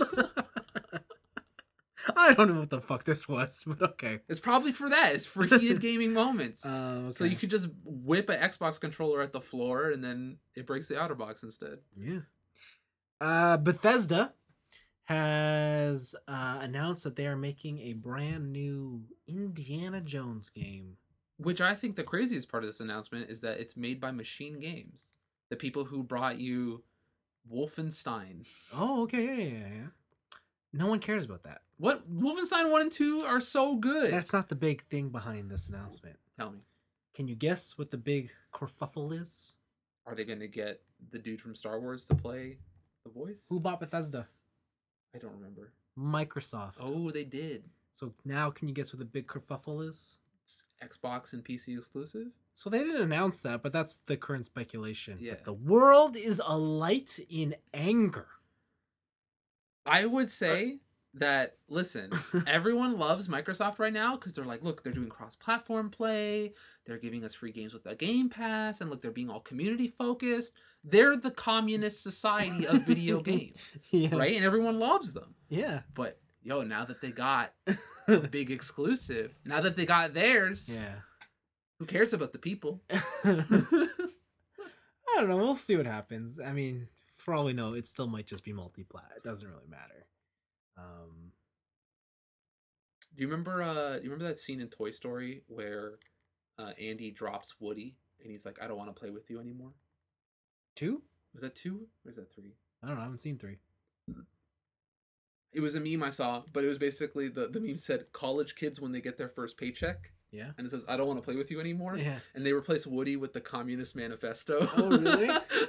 I don't know what the fuck this was, but okay. It's probably for that. It's for heated gaming moments. Uh, okay. So you could just whip an Xbox controller at the floor and then it breaks the OtterBox instead. Yeah. Uh, Bethesda has uh, announced that they are making a brand new Indiana Jones game. Which I think the craziest part of this announcement is that it's made by Machine Games. The people who brought you Wolfenstein. Oh, okay, yeah, yeah, yeah. No one cares about that. What? Wolfenstein one and two are so good. That's not the big thing behind this announcement. Tell me. Can you guess what the big kerfuffle is? Are they going to get the dude from Star Wars to play the voice? Who bought Bethesda? I don't remember. Microsoft. Oh, they did. So now can you guess what the big kerfuffle is? It's Xbox and P C exclusive? So they didn't announce that, but that's the current speculation. Yeah. But the world is alight in anger. I would say that, listen, everyone loves Microsoft right now because they're like, look, they're doing cross-platform play. They're giving us free games with the Game Pass. And look, they're being all community-focused. They're the communist society of video games, Yes. right? And everyone loves them. Yeah. But, yo, now that they got a big exclusive, now that they got theirs, Yeah. who cares about the people? I don't know. We'll see what happens. I mean, for all we know, it still might just be multi-plat. It doesn't really matter. Um, Do you remember? Uh, do you remember that scene in Toy Story where uh, Andy drops Woody and he's like, "I don't want to play with you anymore." two? Was that two or is that three? I don't know. I haven't seen three. It was a meme I saw, but it was basically the the meme said, "College kids when they get their first paycheck," Yeah. and it says, "I don't want to play with you anymore." Yeah. And they replace Woody with the Communist Manifesto. Oh, really?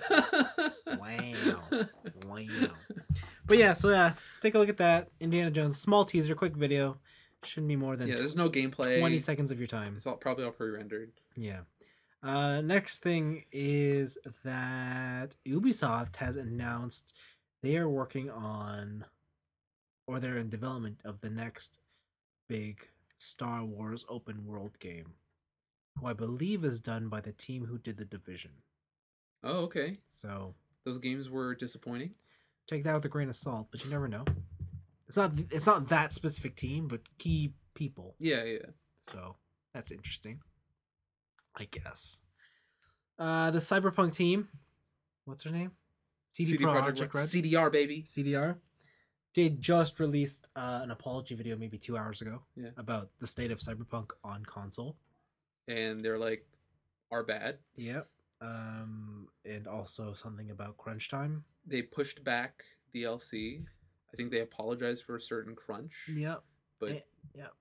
Wow. Wow. But yeah, so yeah, take a look at that. Indiana Jones, small teaser, quick video. Shouldn't be more than Yeah, there's no gameplay. twenty seconds of your time. It's all probably all pre-rendered. Yeah. Uh, next thing is that Ubisoft has announced they are working on, or they're in development of the next big Star Wars open world game, who I believe is done by the team who did The Division. Oh, okay. So Those games were disappointing. take that with a grain of salt, but you never know. It's not it's not that specific team, but key people. Yeah, yeah. So that's interesting, I guess. Uh, the Cyberpunk team, what's her name? C D Projekt Red. C D R baby. C D R. They just released uh, an apology video maybe two hours ago Yeah. about the state of Cyberpunk on console. And they're like, are bad. Yep. Um, and also something about crunch time. They pushed back D L C. I think they apologized for a certain crunch. Yep. But Eh, yep.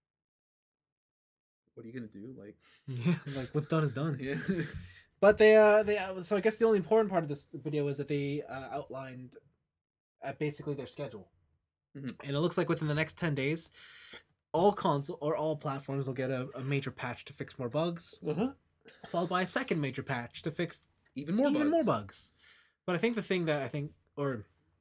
what are you gonna do? Like, Yeah, like what's done is done. yeah. But they, uh, they, uh, so I guess the only important part of this video is that they uh, outlined uh, basically their schedule, Mhm. and it looks like within the next ten days, all console or all platforms will get a, a major patch to fix more bugs, Uh-huh. followed by a second major patch to fix Even more even bugs. more bugs. But I think the thing that I think, or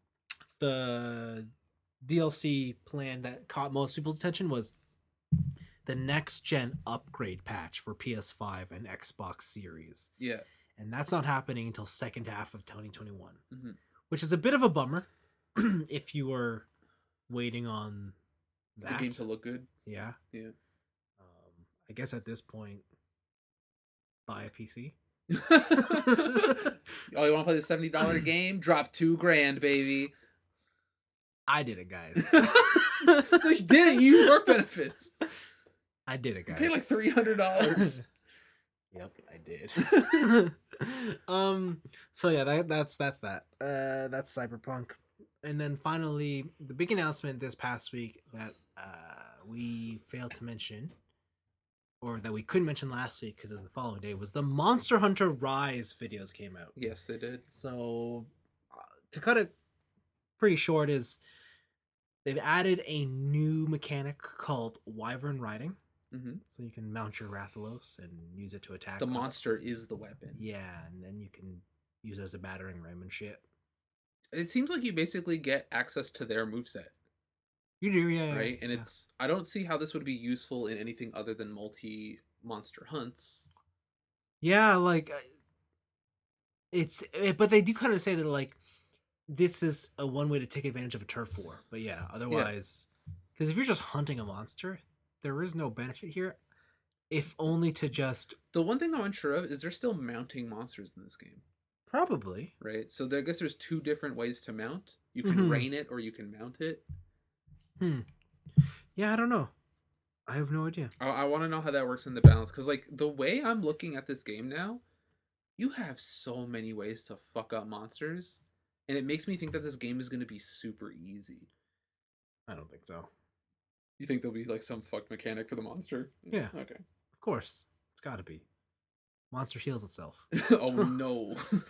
the D L C plan that caught most people's attention was the next gen upgrade patch for P S five and Xbox Series. Yeah. And that's not happening until second half of twenty twenty-one, Mm-hmm. which is a bit of a bummer if you were waiting on that. The game to look good. Yeah. Yeah. Um, I guess at this point, buy a P C. Oh, you want to play the seventy dollar game? Drop two grand, baby. I did it, guys. No, you didn't. You used work benefits. I did it, You guys. paid like three hundred dollars. Yep, I did. um. So yeah, that, that's that's that. Uh, that's Cyberpunk, and then finally the big announcement this past week that uh we failed to mention, or that we couldn't mention last week because it was the following day, was the Monster Hunter Rise videos came out. Yes, they did. So uh, to cut it pretty short, is they've added a new mechanic called Wyvern Riding. Mm-hmm. So you can mount your Rathalos and use it to attack. The monster is the weapon. Yeah, and then you can use it as a battering ram and shit. It seems like you basically get access to their moveset, You do, yeah. yeah, right? And yeah. it's I don't see how this would be useful in anything other than multi monster hunts. Yeah, like uh, it's, eh, but they do kind of say that like this is a one way to take advantage of a turf war. But yeah, otherwise, because if you're just hunting a monster, there is no benefit here, if only to just The one thing I'm unsure of is they're still mounting monsters in this game, probably. right? So there, I guess there's two different ways to mount. You can Mhm. rein it or you can mount it. Hmm. Yeah, I don't know. I have no idea. I, I want to know how that works in the balance because, like, the way I'm looking at this game now, you have so many ways to fuck up monsters, and it makes me think that this game is going to be super easy. I don't think so. You think there'll be like some fucked mechanic for the monster? Yeah. Okay. Of course, it's got to be. Monster heals itself. Oh no.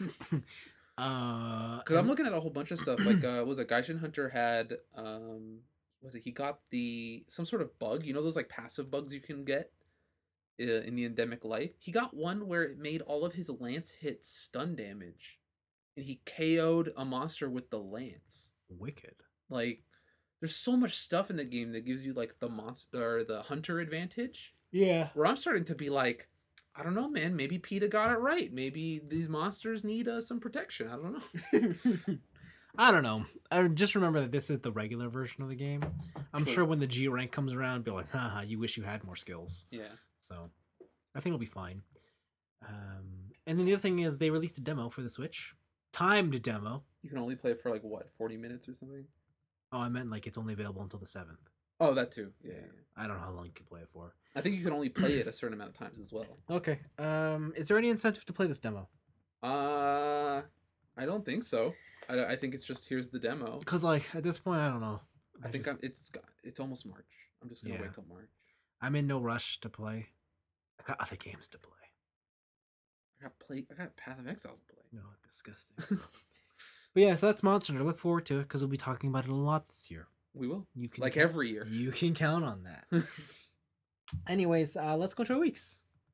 uh, Because I'm and- looking at a whole bunch of stuff. Like, uh, what was it Gaijin Hunter had? Um, was it he got the some sort of bug? You know those like passive bugs you can get uh, in the endemic life. He got one where it made all of his lance hits stun damage, and he K O'd a monster with the lance. wicked. Like, there's so much stuff in the game that gives you like the monster or the hunter advantage. Yeah. Where I'm starting to be like, I don't know, man. Maybe PETA got it right. Maybe these monsters need uh, some protection. I don't know. I don't know. I just remember that this is the regular version of the game. I'm True. sure when the G rank comes around, be like, haha, you wish you had more skills. Yeah. So I think it'll be fine. Um, and then the other thing is they released a demo for the Switch. Timed demo. You can only play it for like what, forty minutes or something? Oh, I meant like it's only available until the seventh. Oh, that too. Yeah, yeah, yeah. I don't know how long you can play it for. I think you can only play it a certain amount of times as well. Okay. Um, is there any incentive to play this demo? Uh, I don't think so. I, I think it's just here's the demo. Because like at this point, I don't know. I think just, I'm, it's got- it's almost March. I'm just gonna Yeah. wait till March. I'm in no rush to play. I got other games to play. I got play. I got Path of Exile to play. No, disgusting. But yeah, so that's Monster Hunter. Look forward to it because we'll be talking about it a lot this year. We will. You can Like count- every year. You can count on that. Anyways, uh, let's go to our weeks.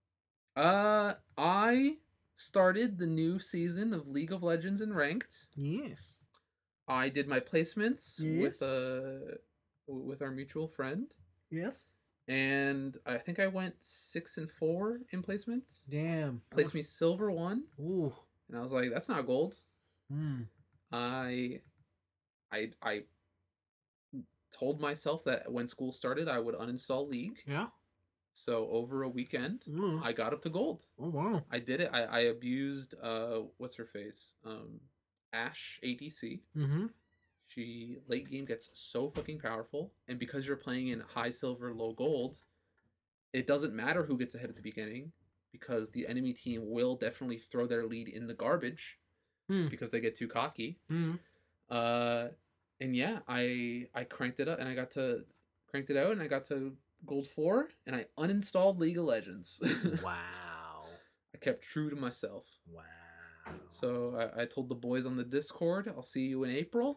Uh, I started the new season of League of Legends in ranked. Yes. I did my placements with Yes. uh with our mutual friend, Yes. and I think I went six and four in placements. Damn. Placed me silver one, Ooh. and I was like, "That's not gold." Hmm. I, I, I told myself that when school started, I would uninstall League. Yeah. So over a weekend, Mm. I got up to gold. Oh wow. I did it. I, I abused uh what's her face? Um Ash A D C. Mm-hmm. She late game gets so fucking powerful, and because you're playing in high silver, low gold, it doesn't matter who gets ahead at the beginning because the enemy team will definitely throw their lead in the garbage Hmm. because they get too cocky. Hmm. Uh and yeah, I I cranked it up and I got to cranked it out and I got to gold four and I uninstalled League of Legends. Wow. I kept true to myself. Wow. So I, I told the boys on the Discord, I'll see you in April.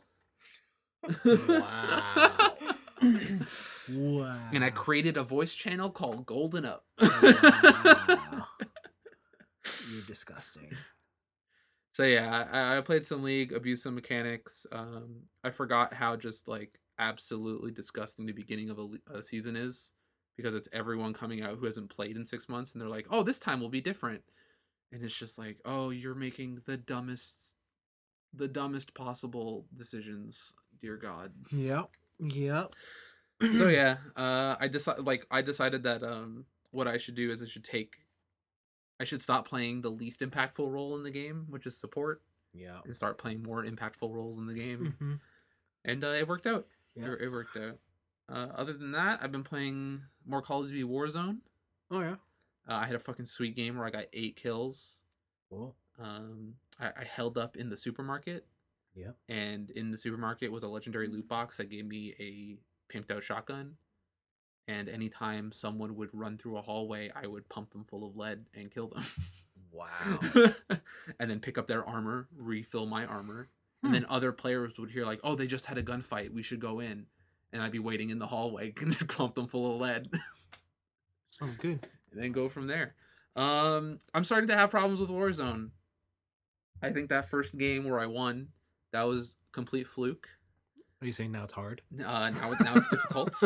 Wow. Wow. And I created a voice channel called Golden Up. Wow. You're disgusting. So yeah, I, I played some League, abused some mechanics. Um, I forgot how just like absolutely disgusting the beginning of a, a season is because it's everyone coming out who hasn't played in six months, and they're like, "Oh, this time will be different," and it's just like, "Oh, you're making the dumbest, the dumbest possible decisions, dear God." Yep. Yep. So yeah, uh, I decided like I decided that um, what I should do is I should take, I should stop playing the least impactful role in the game, which is support. Yeah. And start playing more impactful roles in the game. Mm-hmm. And uh, it worked out. Yeah. It, it worked out. Uh, other than that, I've been playing more Call of Duty Warzone. Oh yeah. Uh, I had a fucking sweet game where I got eight kills. Cool. Um, I, I held up in the supermarket. Yeah. And in the supermarket was a legendary loot box that gave me a pimped out shotgun. And anytime someone would run through a hallway, I would pump them full of lead and kill them. Wow. And then pick up their armor, refill my armor. Hmm. And then other players would hear like, "Oh, they just had a gunfight. We should go in." And I'd be waiting in the hallway and pump them full of lead. Sounds good. And then go from there. Um, I'm starting to have problems with Warzone. I think that first game where I won, that was complete fluke. Are you saying now it's hard? Uh, now, now it's difficult.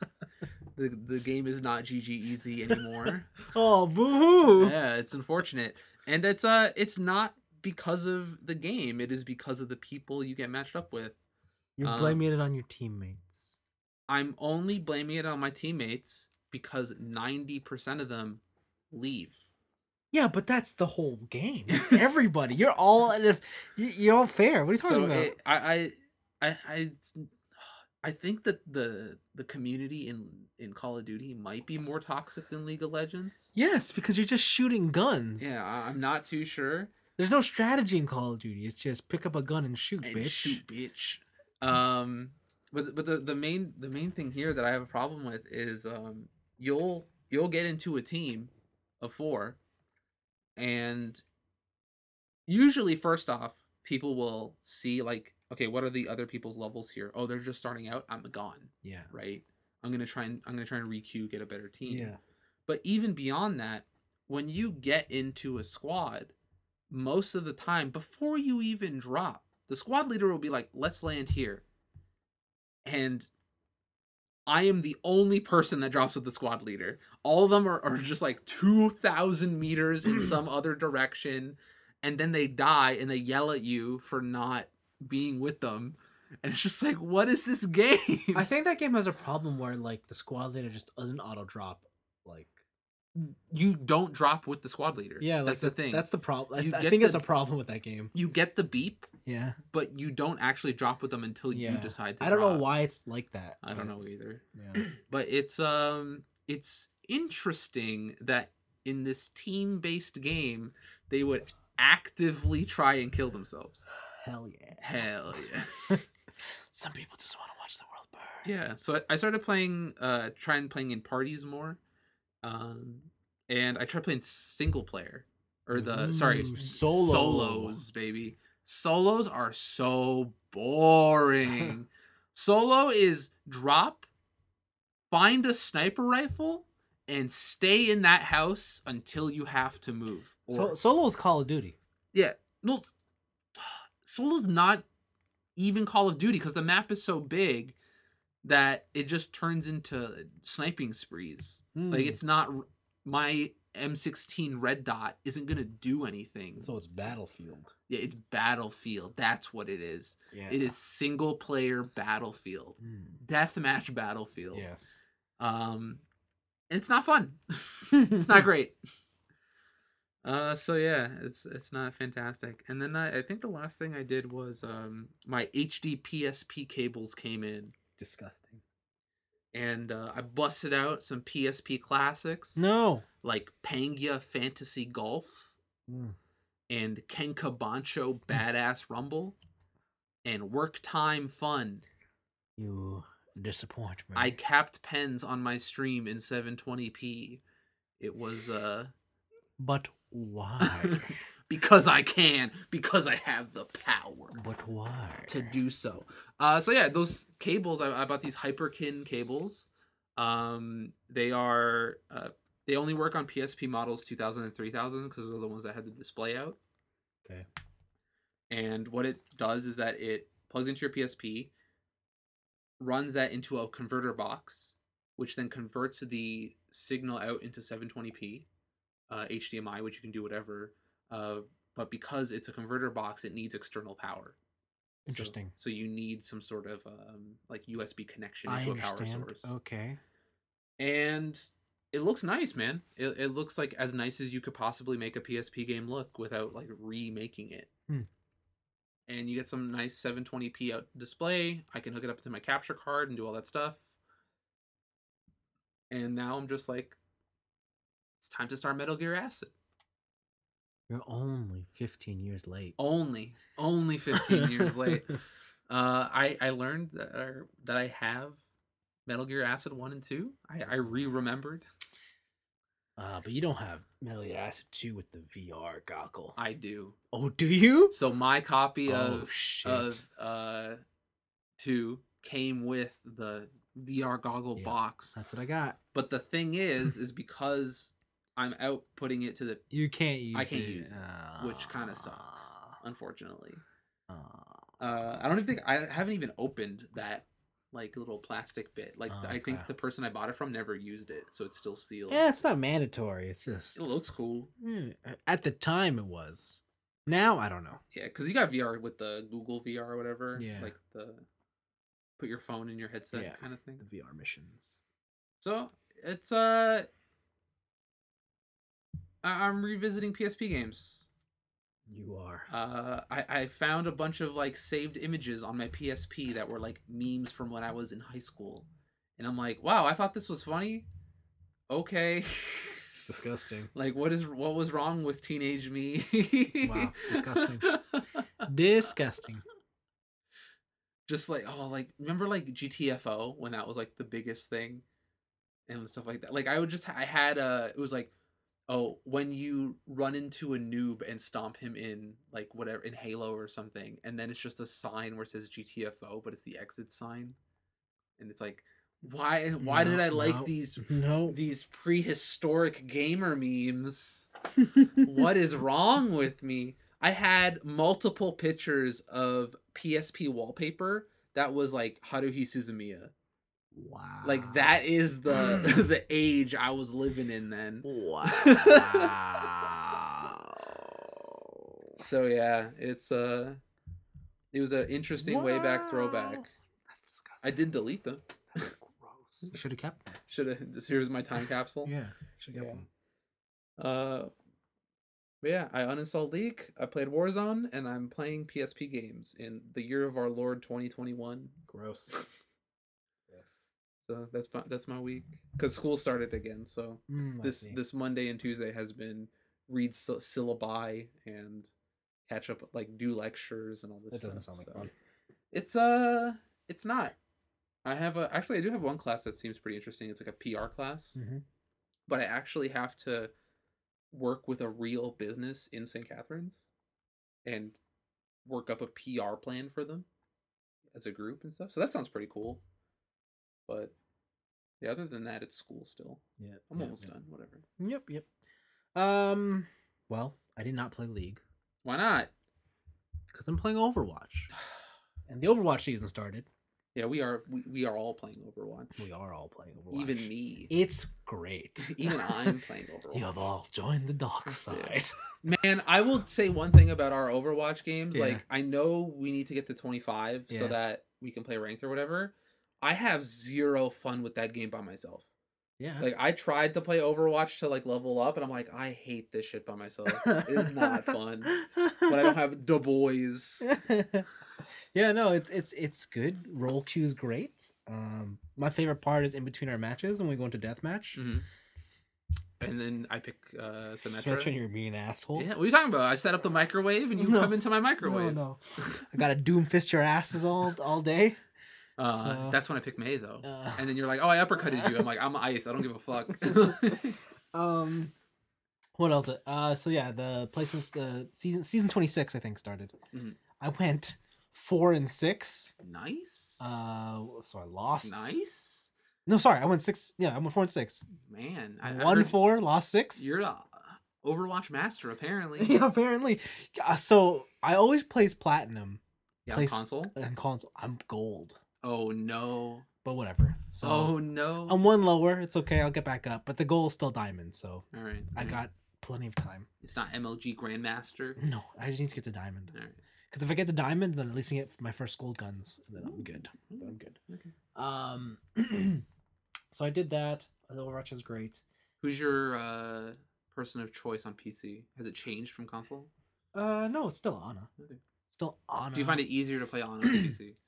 The, the game is not G G easy anymore. Oh, boo-hoo! Yeah, it's unfortunate. And it's uh it's not because of the game. It is because of the people you get matched up with. You're Um, blaming it on your teammates. I'm only blaming it on my teammates because ninety percent of them leave. Yeah, but that's the whole game. It's everybody. You're all if you're all fair. What are you talking So about? it, I, I I I I think that the the community in in Call of Duty might be more toxic than League of Legends. Yes, because you're just shooting guns. Yeah, I- I'm not too sure. There's no strategy in Call of Duty. It's just pick up a gun and shoot, And bitch. shoot, bitch. Um, but but the, the main the main thing here that I have a problem with is um you'll you'll get into a team of four, and usually first off people will see like, okay, what are the other people's levels here? Oh, they're just starting out. I'm gone. Yeah. Right. I'm gonna try and I'm gonna try and re-queue, get a better team. Yeah. But even beyond that, when you get into a squad, most of the time, before you even drop, the squad leader will be like, "Let's land here," and I am the only person that drops with the squad leader. All of them are, are just like two thousand meters in some other direction, and then they die and they yell at you for not being with them. And it's just like, what is this game? I think that game has a problem where like the squad leader just doesn't auto drop. Like You don't drop with the squad leader. yeah, like that's the that- thing. That's the problem. You I, I get think it's the- a problem with that game. You get the beep, Yeah. but you don't actually drop with them until Yeah. you decide to. I don't know drop. why it's like that. I don't but- know either. Yeah. But it's um it's interesting that in this team-based game they would actively try and kill themselves. Hell yeah. Hell yeah. Some people just want to watch the world burn. Yeah. So I- I started playing uh trying playing in parties more. Um and I tried playing single player or the sorry, Ooh, s- solo. solos, baby. Solos are so boring. Solo is drop, find a sniper rifle, and stay in that house until you have to move. Or So Solo's Call of Duty. yeah, no, Solo's not even Call of Duty because the map is so big that it just turns into sniping sprees. Mm. Like it's not my M sixteen red dot isn't gonna do anything. So it's Battlefield. Yeah, it's Battlefield. That's what it is. Yeah. It is single player Battlefield, Mm. deathmatch Battlefield. Yes. Um, and it's not fun. It's not great. Uh, so yeah, it's it's not fantastic. And then I, I think the last thing I did was um my H D P S P cables came in, Disgusting. and uh, I busted out some P S P classics. No. Like Pangia Fantasy Golf Mm. and Kenka Bancho Badass Rumble and Work Time Fun. You disappoint me. I capped pens on my stream in seven twenty p. It was uh But why? because I can, because I have the power. But why? To do so. Uh, so yeah, those cables, I, I bought these Hyperkin cables. Um, they are, uh, they only work on P S P models two thousand and three thousand because they're the ones that had the display out. Okay. And what it does is that it plugs into your P S P, runs that into a converter box, which then converts the signal out into seven twenty p, uh, H D M I, which you can do whatever. Uh, but because it's a converter box, it needs external power. Interesting. So, so you need some sort of um, like U S B connection I into a power understand. source. Okay. And it looks nice, man. It, it looks like as nice as you could possibly make a P S P game look without like remaking it. Hmm. And you get some nice seven twenty p out display. I can hook it up to my capture card and do all that stuff. And now I'm just like, it's time to start Metal Gear Acid. You're only fifteen years late. Only, only fifteen years late. Uh, I I learned that uh, that I have Metal Gear Acid one and two. I I re-remembered. Uh, but you don't have Metal Gear Acid two with the V R goggle. I do. Oh, do you? So my copy Oh, of shit. of uh two came with the V R goggle Yeah. box. That's what I got. But the thing is, is because I'm outputting it to the, You can't use it. I can't use it, Uh, which kind of sucks, unfortunately. Uh, Uh, I don't even think I haven't even opened that like little plastic bit. Like Oh, I think okay. the person I bought it from never used it, so it's still sealed. yeah, it's not mandatory. It's just It looks cool. Mm, at the time it was. Now I don't know. Yeah, because you got V R with the Google V R or whatever. Yeah. Like the put your phone in your headset Yeah. kind of thing. The V R missions. So it's uh, I- I'm revisiting P S P games. You are. Uh, I I found a bunch of like saved images on my P S P that were like memes from when I was in high school, and I'm like, wow, I thought this was funny. Okay. Disgusting. Like what is what was wrong with teenage me? Wow, disgusting. Disgusting. Just like oh, like remember like G T F O when that was like the biggest thing, and stuff like that. Like I would just I had a it was like oh when you run into a noob and stomp him in like whatever in Halo or something, and then it's just a sign where it says G T F O, but it's the exit sign, and it's like why why No, did I like no, these No. these prehistoric gamer memes? What is wrong with me? I had multiple pictures of P S P wallpaper that was like Haruhi Suzumiya. Wow. Like that is the the age I was living in then. Wow. So yeah, it's uh it was an interesting way back throwback. That's disgusting. I did delete them. That's gross. You should have kept them. Should have here's my time capsule. Yeah. Should have kept Yeah. them. Uh But yeah, I uninstalled League, I played Warzone, and I'm playing P S P games in the year of our Lord twenty twenty-one. Gross. Yes. So that's my that's my week because school started again. So Mm, I this see. this Monday and Tuesday has been read syll- syllabi and catch up like do lectures and all this. That doesn't stuff, sound like so. fun. It's uh, it's not. I have a actually I do have one class that seems pretty interesting. It's like a P R class, Mm-hmm. but I actually have to work with a real business in Saint Catharines and work up a P R plan for them as a group and stuff. So that sounds pretty cool. But Yeah, other than that, it's school still. Yeah, I'm yeah, almost yeah. done. Whatever. Yep, yep. Um, well, I did not play League Why not? because I'm playing Overwatch, and the Overwatch season started. Yeah, we are we, we are all playing Overwatch. We are all playing Overwatch. Even me. It's great. Even I'm playing Overwatch. You have all joined the dark side. Man, I will say one thing about our Overwatch games. Yeah. Like, I know we need to get to twenty-five so Yeah. that we can play ranked or whatever. I have zero fun with that game by myself. Yeah. Like, I tried to play Overwatch to like level up, and I'm like, I hate this shit by myself. It is not fun when I don't have the boys. Yeah, no, it's it's it's good. Roll queue's great. Um, my favorite part is in between our matches when we go into deathmatch. Mm-hmm. And then I pick uh, Symmetra. Symmetra, you're being an asshole. Yeah, what are you talking about? I set up the microwave, and you No. come into my microwave. No, no. I gotta doom fist your asses all all day. Uh, So- that's when I pick May, though. Uh, And then you're like, oh, I uppercutted you. I'm like, I'm ice. I don't give a fuck. um, what else? Uh, so yeah, the placements, the season season twenty six, I think started. Mhm. I went four and six. Nice. Uh, so I lost. nice. No, sorry, I went six. Yeah, I went four and six. Man. I, I One heard four, lost six. You're a Overwatch master, apparently. Yeah, apparently. Uh, so I always place platinum Yeah, on Place- console. and console. I'm gold, Oh, no. but whatever. So oh, no. I'm one lower. It's okay. I'll get back up. But the goal is still diamond, so All right. I all right. got plenty of time. It's not M L G Grandmaster. No, I just need to get to diamond. All right. Because if I get to diamond, then at least I get my first gold guns, and then I'm good. Then I'm good. Okay. Um, so I did that. Overwatch is great. Who's your uh, person of choice on P C? Has it changed from console? Uh, no, it's still Ana. Okay. Still Ana. Do you find it easier to play on a P C?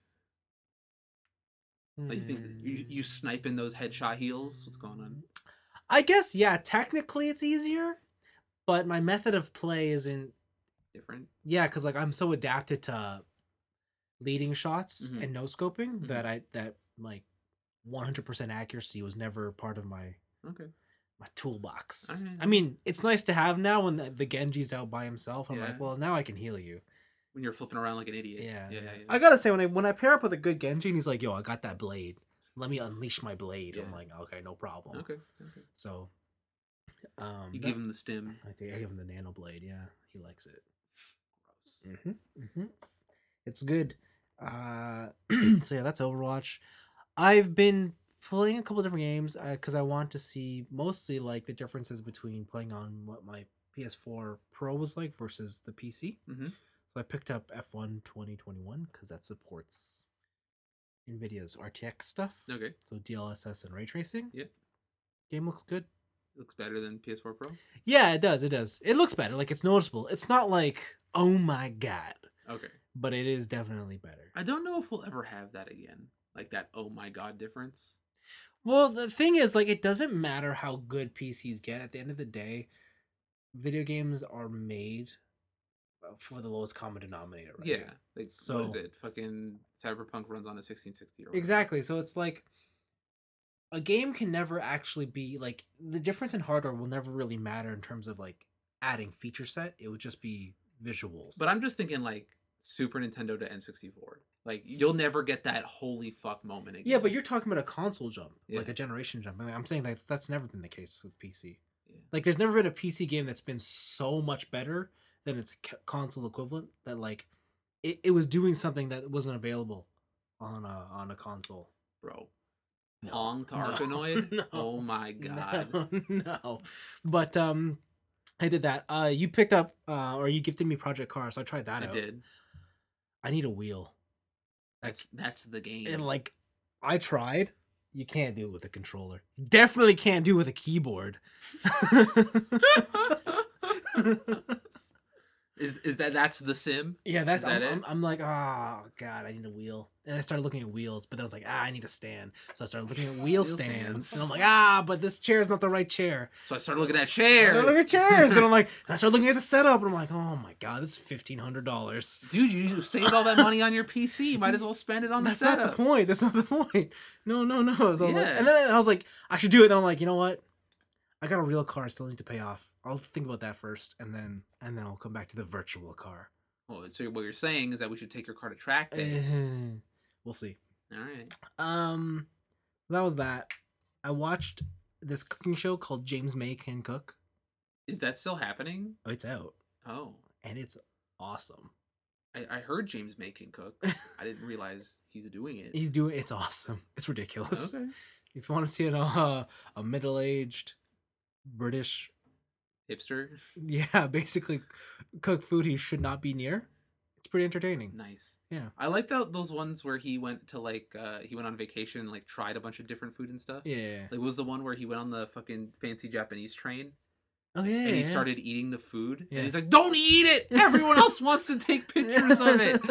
Like, you think that you, you sniping those headshot heals? What's going on? I guess yeah. Technically, it's easier, but my method of play isn't. Different? Yeah, because like I'm so adapted to leading shots Mhm. and no scoping Mhm. that I that like one hundred percent accuracy was never part of my Okay. my toolbox. Alright. I mean, it's nice to have now when the, the Genji's out by himself. I'm Yeah. like, well, now I can heal you. When you're flipping around like an idiot. Yeah, Yeah. yeah. yeah. I gotta say, when I when I pair up with a good Genji, and he's like, "Yo, I got that blade. Let me unleash my blade." I'm Yeah. like, "Okay, no problem." Okay. Okay. So, um, You that- give him the stim. I think I give him the nano blade. Yeah, he likes it. Gross. Mm-hmm, mm-hmm. It's good. Uh, so yeah, that's Overwatch. I've been playing a couple different games because I want to see mostly like the differences between playing on what my P S four Pro was like versus the P C. Mhm. So I picked up F one twenty twenty-one because that supports NVIDIA's R T X stuff. Okay. So D L S S and ray tracing. Yep. Game looks good. Looks better than P S four Pro. Yeah, it does. It does. It looks better. Like it's noticeable. It's not like, oh my god, Okay. but it is definitely better. I don't know if we'll ever have that again. Like that oh my god difference. Well, the thing is, like, it doesn't matter how good P Cs get. At the end of the day, video games are made uh, for the lowest common denominator, right? Yeah. Like So- what is it? Fucking Cyberpunk runs on a sixteen sixty or whatever. Exactly. So it's like a game can never actually be like the difference in hardware will never really matter in terms of like adding feature set. It would just be visuals. But I'm just thinking like Super Nintendo to N sixty-four. Like you'll never get that holy fuck moment again. yeah, but you're talking about a console jump, like Yeah. a generation jump. Like, I'm saying that that's never been the case with P C. Yeah. Like, there's never been a P C game that's been so much better than its c- console equivalent that like it, it was doing something that wasn't available on a on a console. bro. No. Pong to No. Arkanoid? No. Oh my god. No, no. But um, I did that. Uh, you picked up uh, or you gifted me Project Cars, so I tried that I out. did. I need a wheel. That's that's the game. And like, I tried. You can't do it with a controller. You definitely can't do it with a keyboard. is is that that's the sim? Yeah, that's Is that I'm, it? I'm, I'm like, oh god, I need a wheel. And I started looking at wheels, but then I was like, ah, I need a stand. So I started looking at wheel Wheel stands, stands. and I'm like, ah, but this chair is not the right chair. So I started looking at So I started chairs. looking at chairs, and I'm like, and I started looking at the setup, and I'm like, oh my god, this is fifteen hundred dollars. Dude, you saved all that money on your P C. Might as well spend it on the That's setup. not the point. That's not the point. No, no, no. So I was like, Yeah. and then I was like, I should do it. Then I'm like, you know what? I got a real car I still need to pay off. I'll think about that first, and then and then I'll come back to the virtual car. Well, so what you're saying is that we should take your car to track day. Eh, we'll see. All right. Um, that was that. I watched this cooking show called James May Can Cook. Is that still happening? Oh, it's out Oh, and it's awesome. I, I heard James May can cook. I didn't realize he's doing it. He's doing it's awesome. It's ridiculous. Okay. If you want to see it, uh, a middle-aged British, Hipster. yeah, basically cook food he should not be near. It's pretty entertaining. Nice. Yeah. I like that those ones where he went to like uh he went on vacation and like tried a bunch of different food and stuff. Yeah. Like was the one where he went on the fucking fancy Japanese train Oh yeah. and he yeah. started eating the food Yeah. and he's like, "Don't eat it! Everyone else wants to take pictures of it."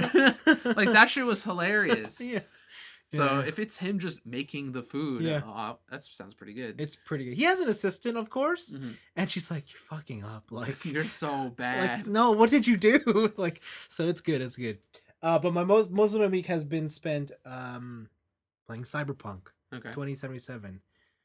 Like that shit was hilarious. Yeah. So Yeah. if it's him just making the food, Yeah. uh, that sounds pretty good. It's pretty good. He has an assistant, of course, Mhm. and she's like, "You're fucking up." Like, You're so like, bad. no, what did you do? Like, so it's good. It's good. Uh, but my most most of my week has been spent um playing Cyberpunk Okay. twenty seventy-seven.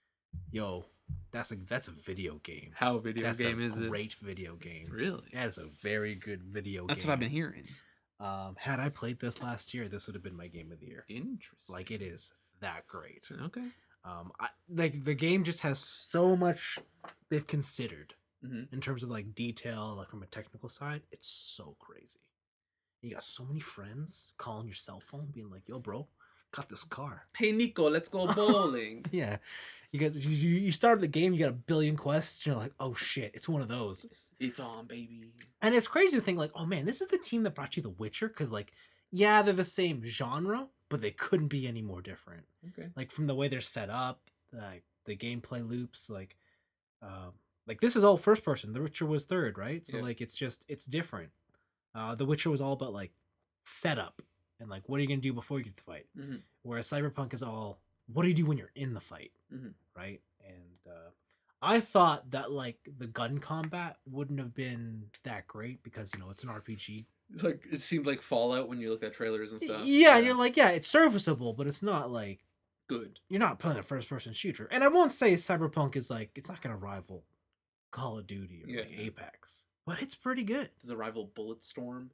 Yo, that's a that's a video game. How video That's game a is it? great video game. Really? That is a very good video That's game. what I've been hearing. Um, had I played this last year, this would have been my game of the year. Interesting. Like, it is that great. Okay. Um, I, like the game just has so much they've considered Mm-hmm. in terms of like detail, like from a technical side. It's so crazy. You got so many friends calling your cell phone, being like, "Yo, bro, got this car." Hey Nico, let's go bowling. Yeah, you got you. You start the game, you got a billion quests. And you're like, "Oh shit, it's one of those." It's on, baby. And it's crazy to think like, "Oh man, this is the team that brought you The Witcher," because like, yeah, they're the same genre, but they couldn't be any more different. Okay. Like from the way they're set up, like the gameplay loops, like, um, like this is all first person. The Witcher was third, right? So Yeah. like, it's just it's different. Uh, The Witcher was all about like setup and like what are you gonna do before you get to the fight, Mhm. whereas Cyberpunk is all what do you do when you're in the fight, Mhm. right? And uh, I thought that like the gun combat wouldn't have been that great because you know it's an R P G. It's like it seemed like Fallout when you looked at trailers and stuff. Yeah, and you're like, yeah, it's serviceable, but it's not like good. you're not playing a first person shooter. And I won't say Cyberpunk is like it's not gonna rival Call of Duty or like Yeah. Apex, but it's pretty good. Does it rival Bulletstorm?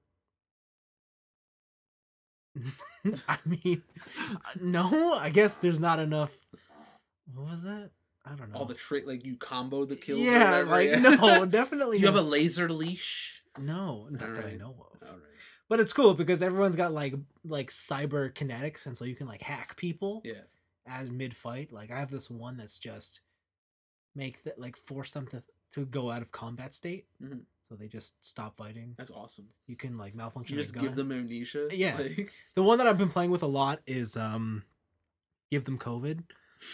I mean, no, I guess there's not enough. What was that? I don't know. All the trick, like you combo the kills. or yeah, whatever, like yeah. no, definitely. Do you have a not. laser leash? No, not that I Alright. know of. All right. But it's cool because everyone's got like like cyber kinetics, and so you can like hack people Yeah. as mid fight. Like I have this one that's just make that like force them to to go out of combat state, Mhm. so they just stop fighting. That's awesome. You can like malfunction. You a just give gun. them amnesia. Yeah. Like... The one that I've been playing with a lot is um, give them COVID.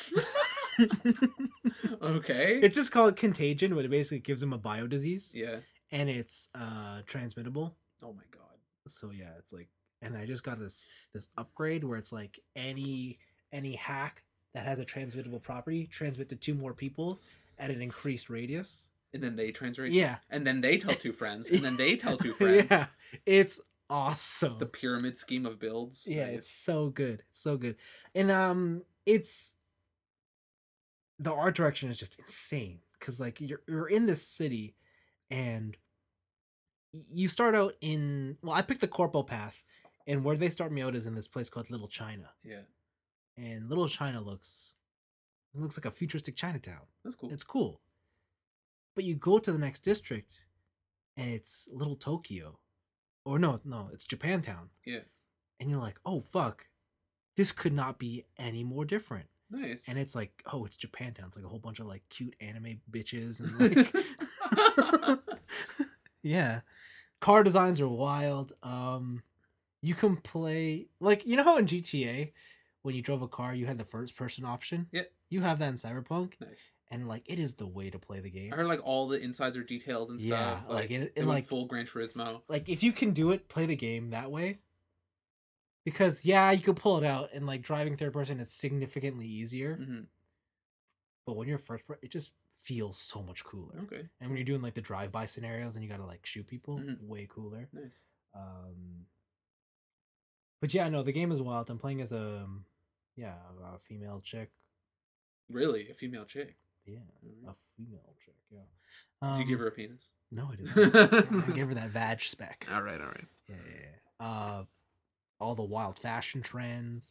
Okay. It's just called Contagion, but it basically gives them a bio disease, Yeah. and it's uh transmittable. Oh my god. So yeah, it's like, and I just got this this upgrade where it's like any any hack that has a transmittable property transmit to two more people at an increased radius. And then they translate. Yeah, And then they tell two friends. And then they tell two friends. yeah, it's awesome. It's the pyramid scheme of builds. Yeah, Like, it's so good. It's so good. And um it's the art direction is just insane cuz like you're you're in this city and y- you start out in well, I picked the corpo path and where they start me out is in this place called Little China. yeah. And Little China looks it looks like a futuristic Chinatown. That's cool. It's cool. But you go to the next district and it's Little Tokyo. Or no, no, it's Japantown. Yeah. And you're like, "Oh fuck. This could not be any more different." Nice. And it's like, oh, it's Japantown. It's like a whole bunch of like cute anime bitches and like yeah. Car designs are wild. Um you can play like you know how in G T A when you drove a car you had the first person option? Yeah. You have that in Cyberpunk Nice. and like it is the way to play the game. I heard like all the insides are detailed and Yeah, stuff. like, Like, it- they and, went like- full Gran Turismo. Like if you can do it, play the game that way. Because yeah, you could pull it out and like driving third person is significantly easier. hmm But when you're first person, it just feels so much cooler. Okay. And when you're doing like the drive-by scenarios and you gotta like shoot people, Mhm. way cooler. Nice. Um, but yeah, no, the game is wild. I'm playing as a um, yeah a female chick. Really? A female chick? Yeah, Alright. a female chick. Yeah. Did you give Um, her a penis? No, I didn't. I gave her that vag spec. All right. All right. Yeah, yeah, yeah. Uh, all the wild fashion trends.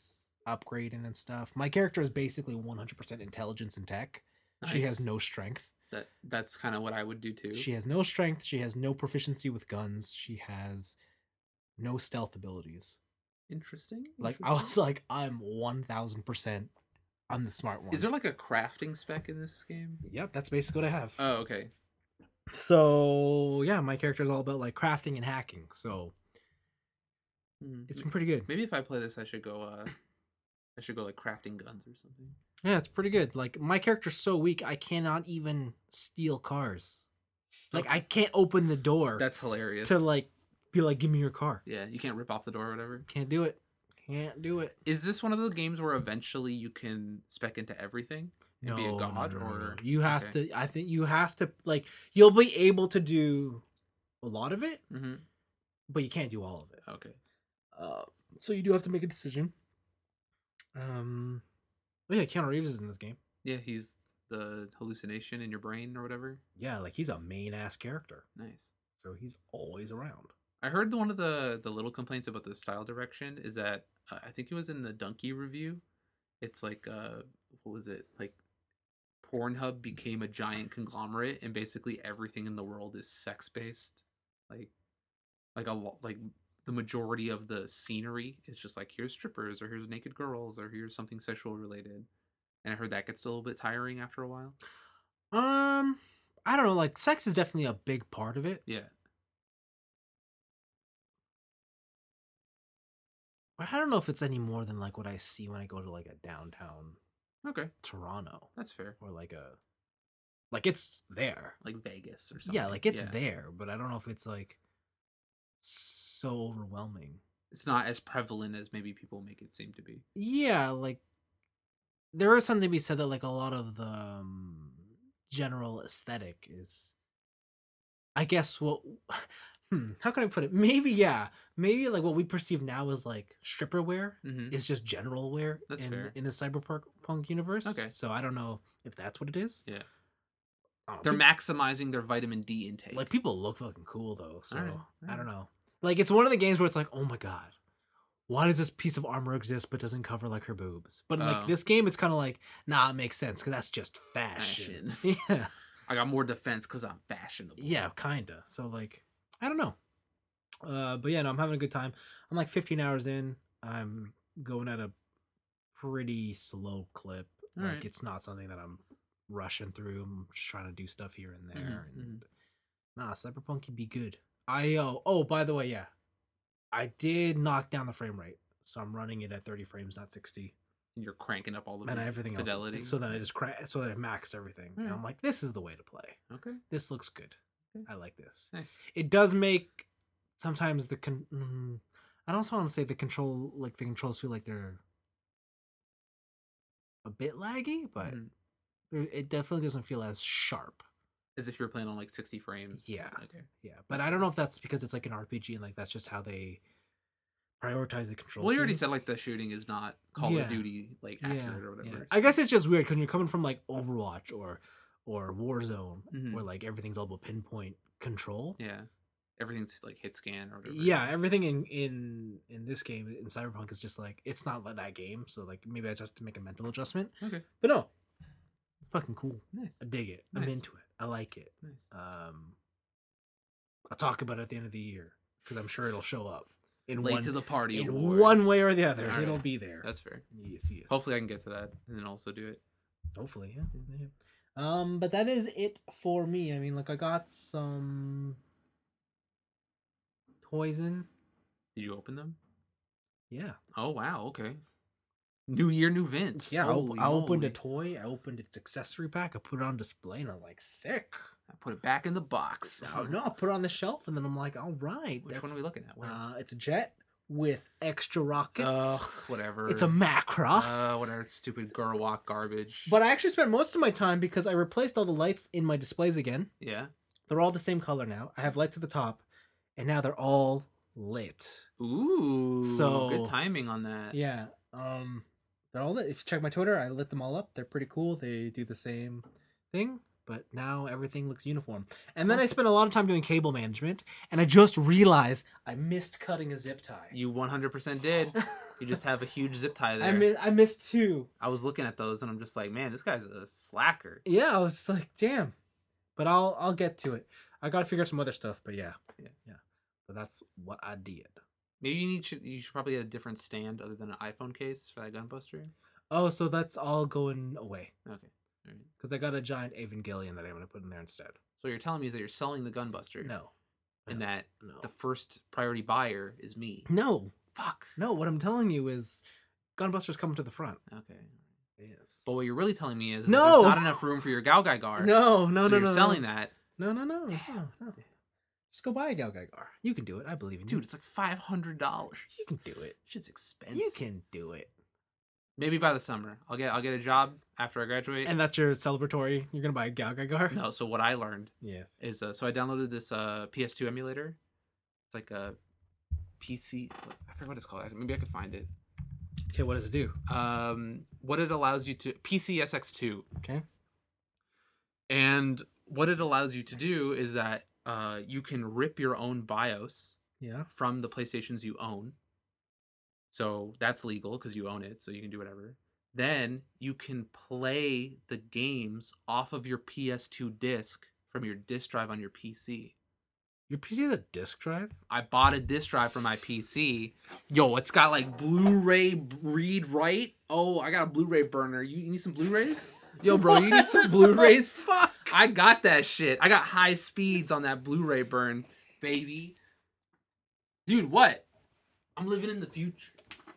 upgrading and stuff. My character is basically one hundred percent intelligence and tech. She has Nice. no strength. That that's kind of what I would do too. She has no strength. She has no proficiency with guns. She has no stealth abilities. Interesting. Like I interesting. was like, I'm one thousand percent. I'm the smart one. Is there like a crafting spec in this game? Yep, that's basically what I have. Oh, okay. So yeah, my character is all about like crafting and hacking. So Hmm. it's been pretty good. Maybe if I play this, I should go. Uh, I should go like crafting guns or something. Yeah, it's pretty good. Like my character's so weak, I cannot even steal cars. Like Okay. I can't open the door That's hilarious. to like be like, give me your car. Yeah, you can't rip off the door or whatever. Can't do it. Can't do it. Is this one of the games where eventually you can spec into everything and be a god, no, no, no, or no. You have okay. to. I think you have to like. You'll be able to do a lot of it, Mm-hmm. but you can't do all of it. Okay. Uh, so you do have to make a decision. Um, oh yeah, Keanu Reeves is in this game. Yeah, he's the hallucination in your brain or whatever. Yeah, like he's a main ass character, Nice. so he's always around. I heard the, one of the the little complaints about the style direction is that uh, I think it was in the Donkey review. It's like uh, what was it like? Pornhub became a giant conglomerate, and basically everything in the world is sex based. Like, like a lot, like the majority of the scenery is just like here's strippers or here's naked girls or here's something sexual related. And I heard that gets a little bit tiring after a while. Um, I don't know. Like, sex is definitely a big part of it. Yeah. But I don't know if it's any more than like what I see when I go to like a downtown Okay, Toronto that's fair. or like a like it's there. Like Vegas or something. Yeah, like it's Yeah. there, but I don't know if it's like so overwhelming. It's not as prevalent as maybe people make it seem to be. Yeah, like there is something to be said that like a lot of the um, general aesthetic is, I guess what. Hmm, how can I put it? Maybe yeah, maybe like what we perceive now as like stripper wear Mm-hmm. is just general wear That's in fair. in the cyberpunk universe. Okay. So I don't know if that's what it is. Yeah. I don't know, They're peop- maximizing their vitamin D intake. like people look fucking cool though. So Alright, I don't alright. know. Like it's one of the games where it's like, oh my god, why does this piece of armor exist but doesn't cover like her boobs? But in like Oh. this game, it's kind of like, nah, it makes sense because that's just fashion. yeah, I got more defense because I'm fashionable. yeah, kinda. So like, I don't know. Uh, but yeah, no, I'm having a good time. I'm like fifteen hours in. I'm going at a pretty slow clip. Like Alright. it's not something that I'm rushing through. I'm just trying to do stuff here and there. Mhm, and nah, Cyberpunk can be good. I oh oh by the way, yeah, I did knock down the frame rate, so I'm running it at thirty frames, not sixty, And you're cranking up all the and everything fidelity. else. Is, so that I just cra- so that I maxed everything. And Alright. I'm like, this is the way to play. Okay. This looks good. Okay. I like this. Nice. It does make sometimes the con- mm, I don't want to say the control like the controls feel like they're a bit laggy, but Mhm. they're- it definitely doesn't feel as sharp. As if you're playing on like sixty frames. Yeah. Okay. Yeah, but That's I don't fair. know if that's because it's like an R P G and like that's just how they prioritize the controls. Well, you already said like the shooting is not Call Yeah. of Duty like accurate or whatever. I guess it's just weird because you're coming from like Overwatch or or Warzone, Mhm. where like everything's all about pinpoint control. Yeah. Everything's like hit scan or whatever. Yeah, everything in in in this game in Cyberpunk is just like it's not like that game. So like maybe I just have to make a mental adjustment. Okay. But no, it's fucking cool. Nice. I dig it. I'm Nice. into it. I like it. Nice. Um, I'll talk about it at the end of the year because I'm sure it'll show up in Late one to the party. in award. one way or the other. All It'll right. be there. That's fair. yes, yes. Hopefully, I can get to that and then also do it. Hopefully, yeah, yeah, yeah. Um, but that is it for me. I mean, like I got some toys in. Did you open them? Yeah, Oh wow. Okay. New year, new Vince. yeah. I, op- Holy I opened a moly. toy. I opened its accessory pack. I put it on display, and I'm like, sick. I put it back in the box. Oh, no, I put it on the shelf, and then I'm like, all right. Which that's- one are we looking at? Where? Uh, it's a jet with extra rockets. Ugh, whatever. It's a Macross. Uh, whatever. Stupid Gurwalk garbage. But I actually spent most of my time because I replaced all the lights in my displays again. yeah. They're all the same color now. I have lights at the top, and now they're all lit. Ooh. So- good timing on that. Yeah. Um, they're all lit. If you check my Twitter, I lit them all up. They're pretty cool. They do the same thing, but now everything looks uniform. And then I spent a lot of time doing cable management, and I just realized I missed cutting a zip tie. You one hundred percent did. You just have a huge zip tie there. I mi- I missed two. I was looking at those and I'm just like, man, this guy's a slacker. Yeah, I was just like, damn. But I'll I'll get to it. I gotta figure out some other stuff, but yeah, Yeah. yeah. But that's what I did. Maybe you need to, you should probably get a different stand other than an iPhone case for that Gunbuster. Oh, so that's all going away Okay. All right. because I got a giant Evangelion that I'm gonna put in there instead. So what you're telling me is that you're selling the Gunbuster. No, And no, that no, the first priority buyer is me. no, Fuck. no. What I'm telling you is, Gunbuster's coming to the front. Okay. Yes. But what you're really telling me is that No! there's not enough room for your Galgai Gar. No, no, so no, you're no. selling no. that. No, no, no, Damn. no, no. Just go buy a Galgaigar. You can do it. I believe in you. Dude, it's like five hundred dollars. You can do it. Shit's expensive. You can do it. Maybe by the summer. I'll get I'll get a job after I graduate. And that's your celebratory. You're gonna buy a Galgaigar. No, so what I learned Yes. is uh, so I downloaded this uh, P S two emulator. It's like a P C. I forget what it's called. Maybe I could find it. Okay, what does it do? Um, what it allows you to P C S X two, Okay. and what it allows you to do is that uh, you can rip your own BIOS Yeah. from the PlayStations you own. So that's legal because you own it, so you can do whatever. Then you can play the games off of your P S two disc from your disc drive on your P C. Your P C has a disk drive? I bought a disc drive for my P C. Yo, it's got like Blu-ray read write. Oh, I got a Blu-ray burner. You, you need some Blu-rays? Yo, bro, you need some Blu-rays? Fuck. I got that shit. I got high speeds on that Blu-ray burn, baby. Dude, what? I'm living in the future.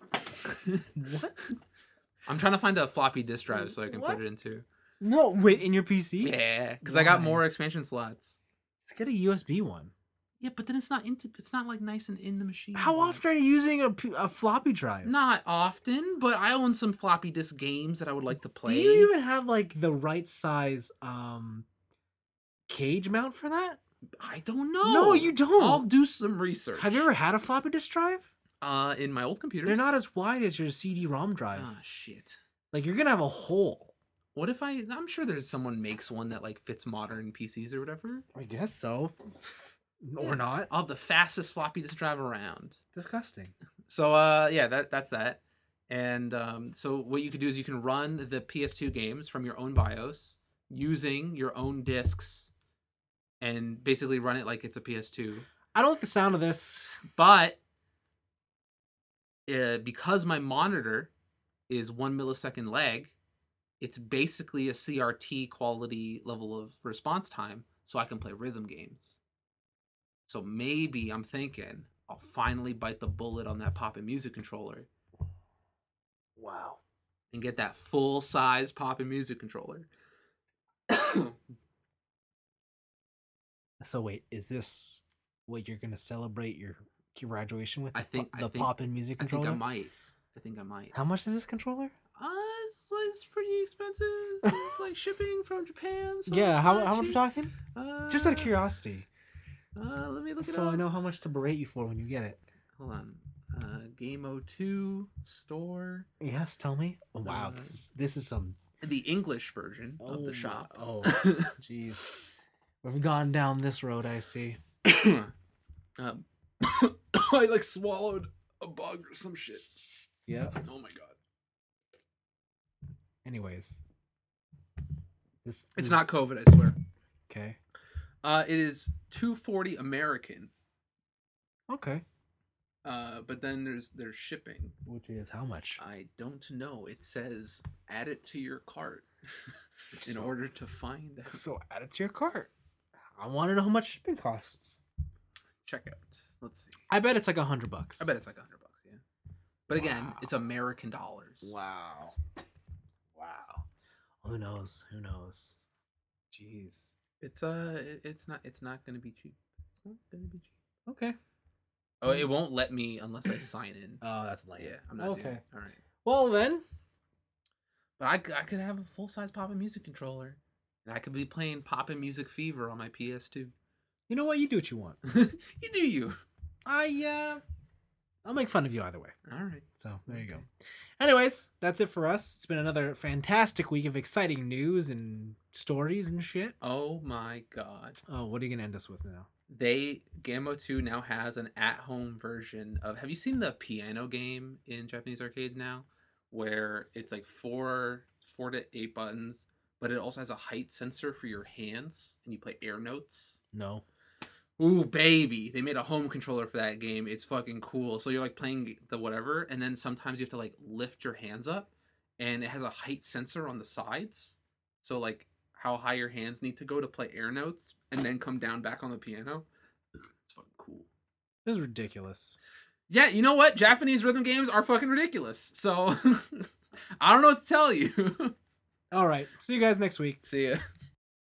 What? I'm trying to find a floppy disk drive so I can What? put it into. No, wait, in your P C? Yeah, because I got Why? more expansion slots. Let's get a U S B one. Yeah, but then it's not into. It's not like nice and in the machine. How often are you using a, P- a floppy drive? Not often, but I own some floppy disk games that I would like to play. Do you even have like the right size um cage mount for that? I don't know. No, you don't. I'll do some research. Have you ever had a floppy disk drive? Uh, in my old computers. They're not as wide as your C D ROM drive. Ah, shit. Like you're gonna have a hole. What if I? I'm sure there's someone makes one that like fits modern P Cs or whatever. I guess so. Yeah. Or not. I'll have the fastest floppy disk drive around. Disgusting. So uh, yeah, that that's that. And um, so what you could do is you can run the P S two games from your own BIOS using your own discs, and basically run it like it's a P S two. I don't like the sound of this. But uh, because my monitor is one millisecond lag, it's basically a C R T quality level of response time, so I can play rhythm games. So maybe I'm thinking I'll finally bite the bullet on that Poppin' Music controller Wow. and get that full size Poppin' Music controller. So wait, is this what you're gonna celebrate your graduation with? I The think- po- I the think- Poppin' Music I think controller. I might. I think I might. How much is this controller? Uh, it's, it's pretty expensive. It's like shipping from Japan. So yeah, it's how not how much are we cheap. talking? Uh, Just out of curiosity, Uh, let me look it so up. I know how much to berate you for when you get it. Hold on. Uh, Game O two store. Yes, tell me. Oh, wow, Uh, this is this is some The English version of Oh the my- shop. oh. Jeez, we've gone down this road. I see. um, I like swallowed a bug or some shit. Yeah. Oh my god. Anyways, this It's this- not COVID, I swear. okay. Uh, it is two forty American. Okay. Uh, but then there's there's shipping. Which is how much? I don't know. It says add it to your cart in So- order to find out. So add it to your cart. I want to know how much shipping costs. Check out. Let's see. I bet it's like a hundred bucks. I bet it's like a hundred bucks. Yeah. But again, Wow. it's American dollars. Wow. Wow. Who knows? Who knows? Jeez. It's uh, it- it's not it's not gonna be cheap. It's not gonna be cheap. Okay. Oh, it won't let me unless I sign in. Oh, that's lame. Yeah, I'm not doing Okay. it. All right. Well then, But I, c- I could have a full size Poppin' Music controller, and I could be playing Poppin' Music Fever on my P S two. you know what? You do what you want. You do you. I uh, I'll make fun of you either way. All right. So there you go. Okay. Anyways, that's it for us. It's been another fantastic week of exciting news and stories and shit. Oh my god. Oh, what are you gonna end us with now? They Gammo two now has an at-home version of. Have you seen the piano game in Japanese arcades now, where it's like four four to eight buttons, but it also has a height sensor for your hands, and you play air notes. No. Ooh, baby. They made a home controller for that game. It's fucking cool. So you're like playing the whatever, and then sometimes you have to like lift your hands up, and it has a height sensor on the sides. So like how high your hands need to go to play air notes and then come down back on the piano. It's fucking cool. This is ridiculous. Yeah, you know what? Japanese rhythm games are fucking ridiculous. So I don't know what to tell you. All right. See you guys next week. See ya.